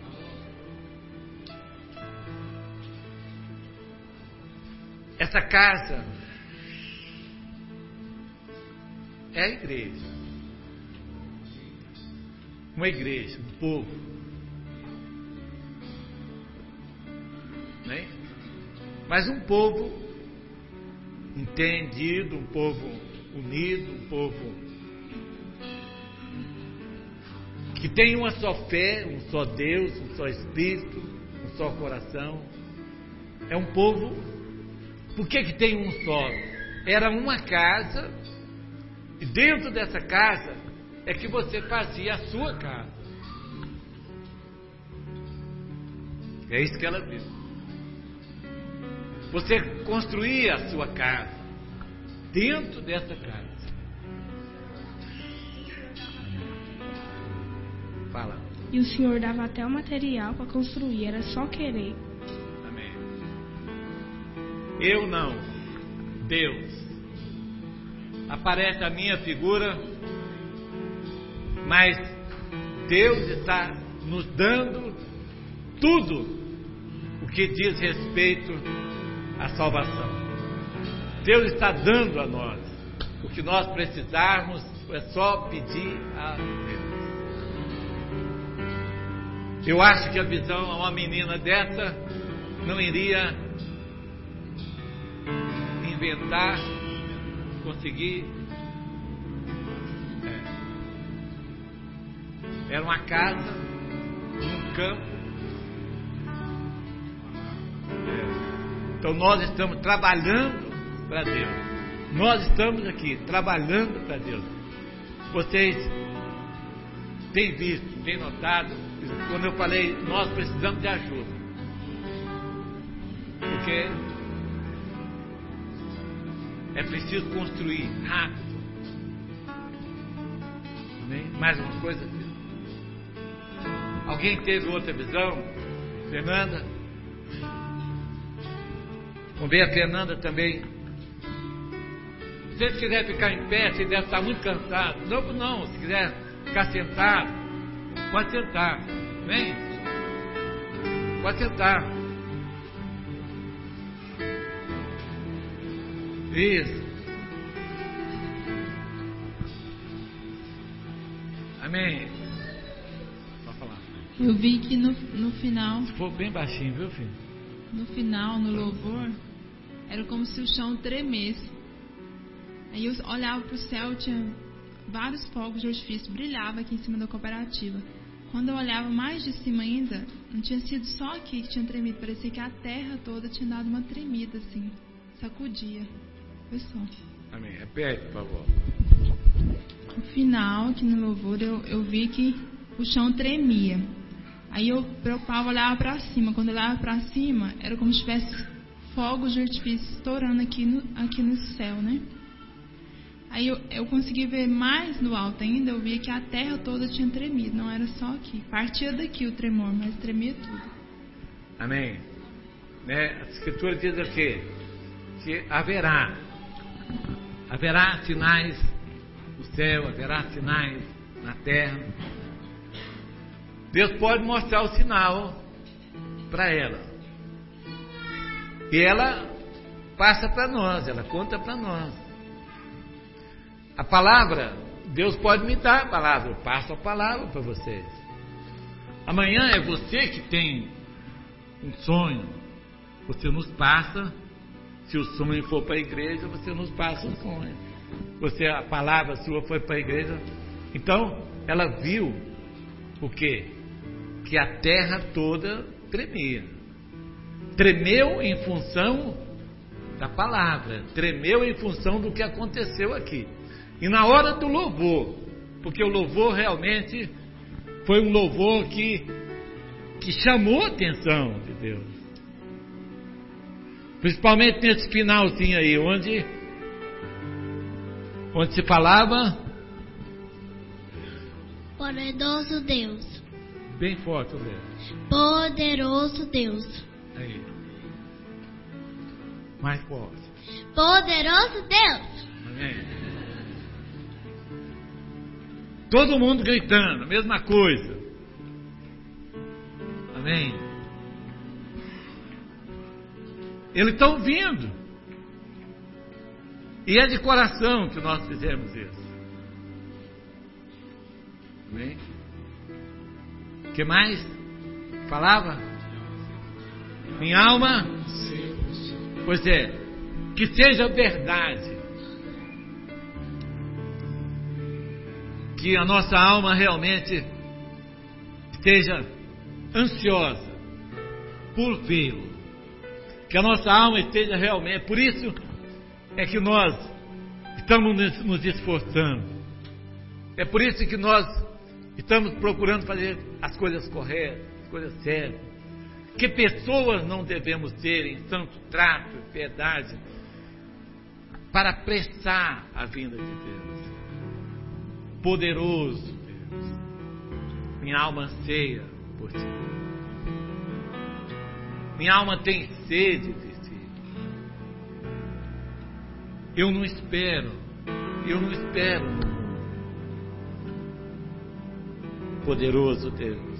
Essa casa é a igreja. Uma igreja, um povo. Né? Mas um povo entendido, um povo unido, um povo que tem uma só fé, um só Deus, um só Espírito, um só coração. É um povo. Por que que tem um só? Era uma casa, e dentro dessa casa é que você fazia a sua casa. É isso que ela viu. Você construía a sua casa dentro dessa casa. Fala. E o senhor dava até o material para construir, era só querer. Amém. Eu não. Deus. Aparece a minha figura, mas Deus está nos dando tudo o que diz respeito à salvação. Deus está dando a nós o que nós precisarmos, é só pedir a Deus. Eu acho que a visão a uma menina dessa não iria inventar, conseguir. É. Era uma casa, um campo. É. Então nós estamos trabalhando para Deus. Nós estamos aqui trabalhando para Deus. Vocês têm visto, têm notado, quando eu falei, nós precisamos de ajuda. Porque é preciso construir rápido. Amém? Mais uma coisa. Alguém teve outra visão? Fernanda? Vamos ver a Fernanda também. Se você quiser ficar em pé, você deve estar muito cansado. Não, não. Se quiser ficar sentado, pode sentar. Vem. Pode sentar. Isso. Amém. Pode falar. Eu vi que no, no final, Se for bem baixinho, viu, filho? no final, no louvor, era como se o chão tremesse. Aí eu olhava para o céu, tinha vários fogos de artifício, brilhava aqui em cima da cooperativa. Quando eu olhava mais de cima ainda, não tinha sido só aqui que tinha tremido, parecia que a terra toda tinha dado uma tremida assim, sacudia. Foi só. Amém. Repete, por favor. No final, aqui no louvor, eu, eu vi que o chão tremia. Aí eu preocupava, olhava para cima. Quando eu olhava para cima, era como se tivesse fogos de artifício estourando aqui no, aqui no céu, né? Aí eu, eu consegui ver mais no alto ainda, eu via que a terra toda tinha tremido, não era só aqui. Partia daqui o tremor, mas tremia tudo. Amém. Né? A Escritura diz o quê? Que haverá, haverá sinais no céu, haverá sinais na terra. Deus pode mostrar o sinal para ela. E ela passa para nós, ela conta para nós. A palavra, Deus pode me dar a palavra, eu passo a palavra para vocês. Amanhã é você que tem um sonho, você nos passa. Se o sonho for para a igreja, você nos passa o sonho. Você, a palavra sua foi para a igreja. Então, ela viu o quê? Que a terra toda tremia. Tremeu em função da palavra, tremeu em função do que aconteceu aqui. E na hora do louvor, porque o louvor realmente foi um louvor que, que chamou a atenção de Deus. Principalmente nesse finalzinho aí, onde, onde se falava... Poderoso Deus. Bem forte, o Deus. Poderoso Deus. Aí. Mais forte. Poderoso Deus. Amém. Todo mundo gritando, mesma coisa. Amém. Eles estão vindo. E é de coração que nós fizemos isso. Amém. O que mais? Falava? Minha alma? Pois é. Que seja verdade. Que a nossa alma realmente esteja ansiosa por vê-lo. Que a nossa alma esteja realmente... Por isso é que nós estamos nos esforçando. É por isso que nós estamos procurando fazer as coisas corretas, as coisas certas. Que pessoas não devemos ter em santo trato e piedade para apressar a vinda de Deus. Poderoso Deus, minha alma anseia por ti. Minha alma tem sede de ti. Eu não espero, eu não espero. Poderoso Deus.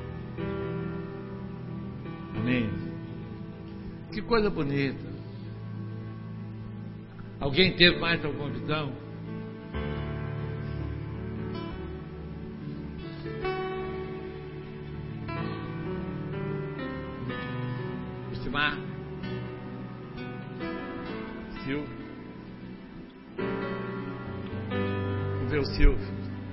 Amém. Que coisa bonita. Alguém teve mais alguma visão? Mar, Silvio, vamos ver o Silvio.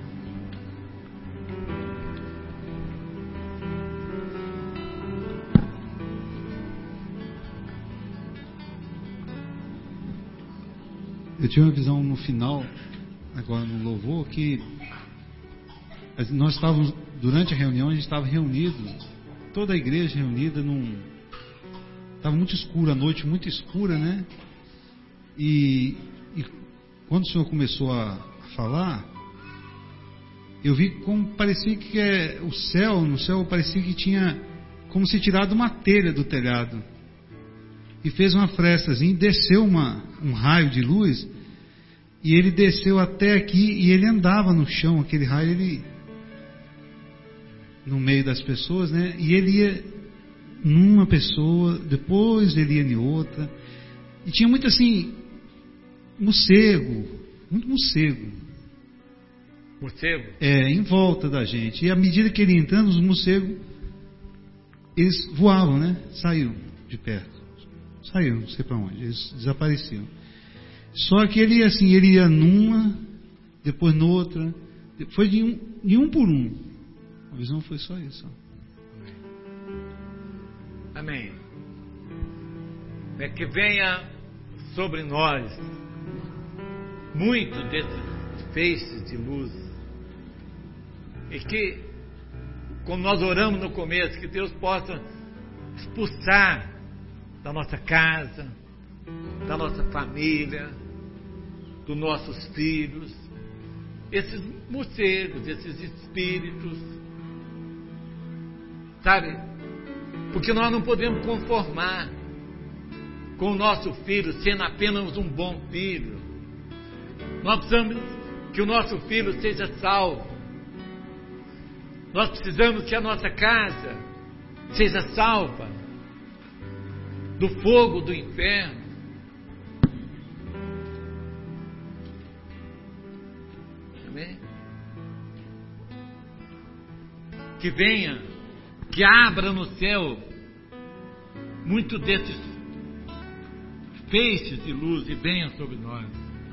Eu tive uma visão no final, agora no louvor, que nós estávamos, durante a reunião, a gente estava reunido, toda a igreja reunida num... Estava muito escuro, a noite muito escura, né? E, e quando o Senhor começou a falar, eu vi como parecia que é, o céu, no céu parecia que tinha como se tirado uma telha do telhado. E fez uma frestazinha, desceu uma, um raio de luz. E ele desceu até aqui e ele andava no chão, aquele raio, ele no meio das pessoas, né? E ele ia numa pessoa, depois ele ia em outra. E tinha muito assim, morcego, muito morcego. Morcego? É, em volta da gente. E à medida que ele ia entrando, os morcegos, eles voavam, né? Saíam de perto. Saíam, não sei para onde, eles desapareciam. Só que ele assim, ele ia numa, depois noutra, foi de um, de um por um. A visão foi só isso. Amém. É que venha sobre nós muito desses feixes de luz. E que, como nós oramos no começo, que Deus possa expulsar da nossa casa, da nossa família, dos nossos filhos, esses morcegos, esses espíritos, sabe? Porque nós não podemos conformar com o nosso filho sendo apenas um bom filho. Nós precisamos que o nosso filho seja salvo. Nós precisamos que a nossa casa seja salva do fogo do inferno. Amém? Que venha, que abra no céu muito desses feixes de luz e venha sobre nós.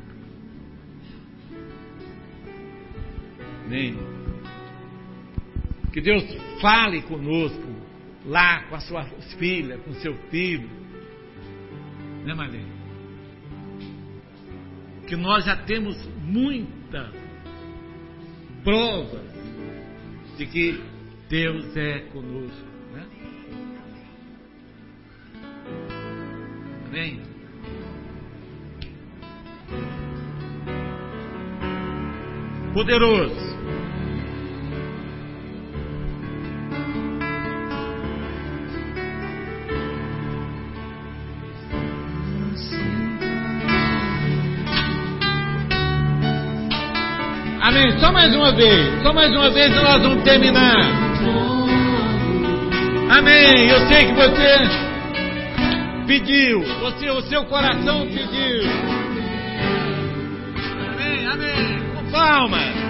Amém? Que Deus fale conosco lá com a sua filha, com o seu filho, né, Marlene? Que nós já temos muita prova de que Deus é conosco, né? Amém? Poderoso. Amém. Só mais uma vez. Só mais uma vez e nós vamos terminar. Amém. Eu sei que você pediu. Você, o seu coração pediu. Amém. Amém. Com palmas.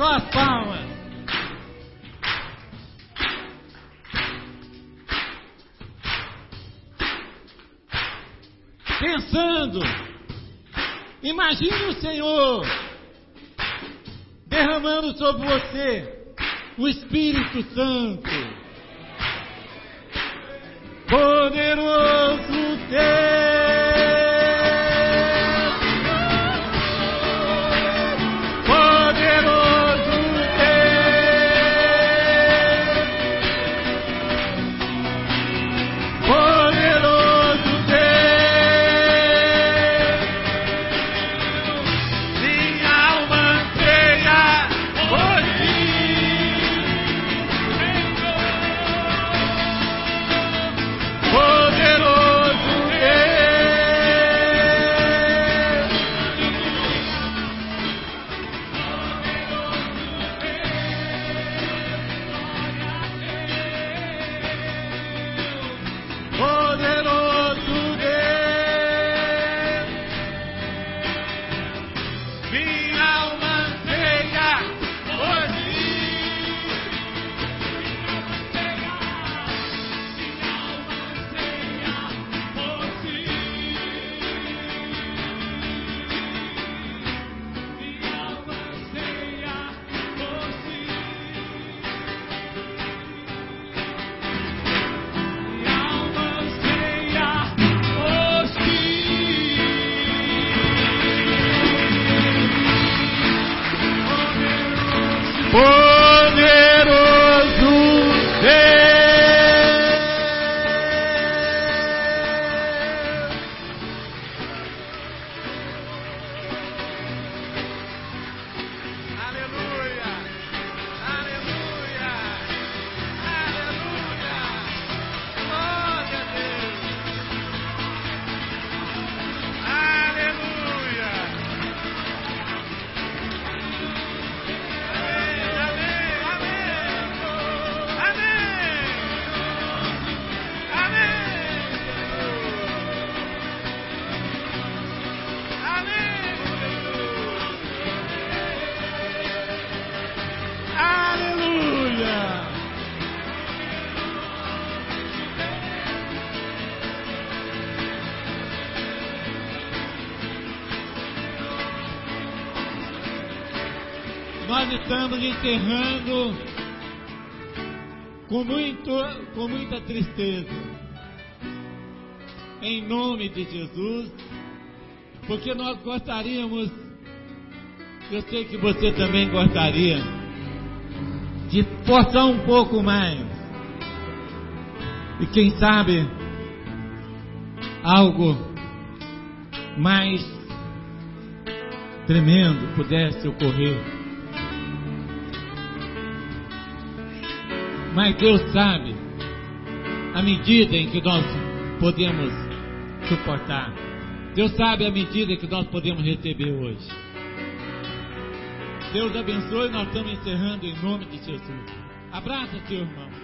Só as palmas. Pensando, imagine o Senhor derramando sobre você o Espírito Santo, poderoso Deus. Nós estamos encerrando com, muito, com muita tristeza, em nome de Jesus, porque nós gostaríamos, eu sei que você também gostaria, de forçar um pouco mais, e quem sabe algo mais tremendo pudesse ocorrer. Mas Deus sabe a medida em que nós podemos suportar. Deus sabe a medida que nós podemos receber hoje. Deus abençoe, nós estamos encerrando em nome de Jesus. Abraça seu irmão.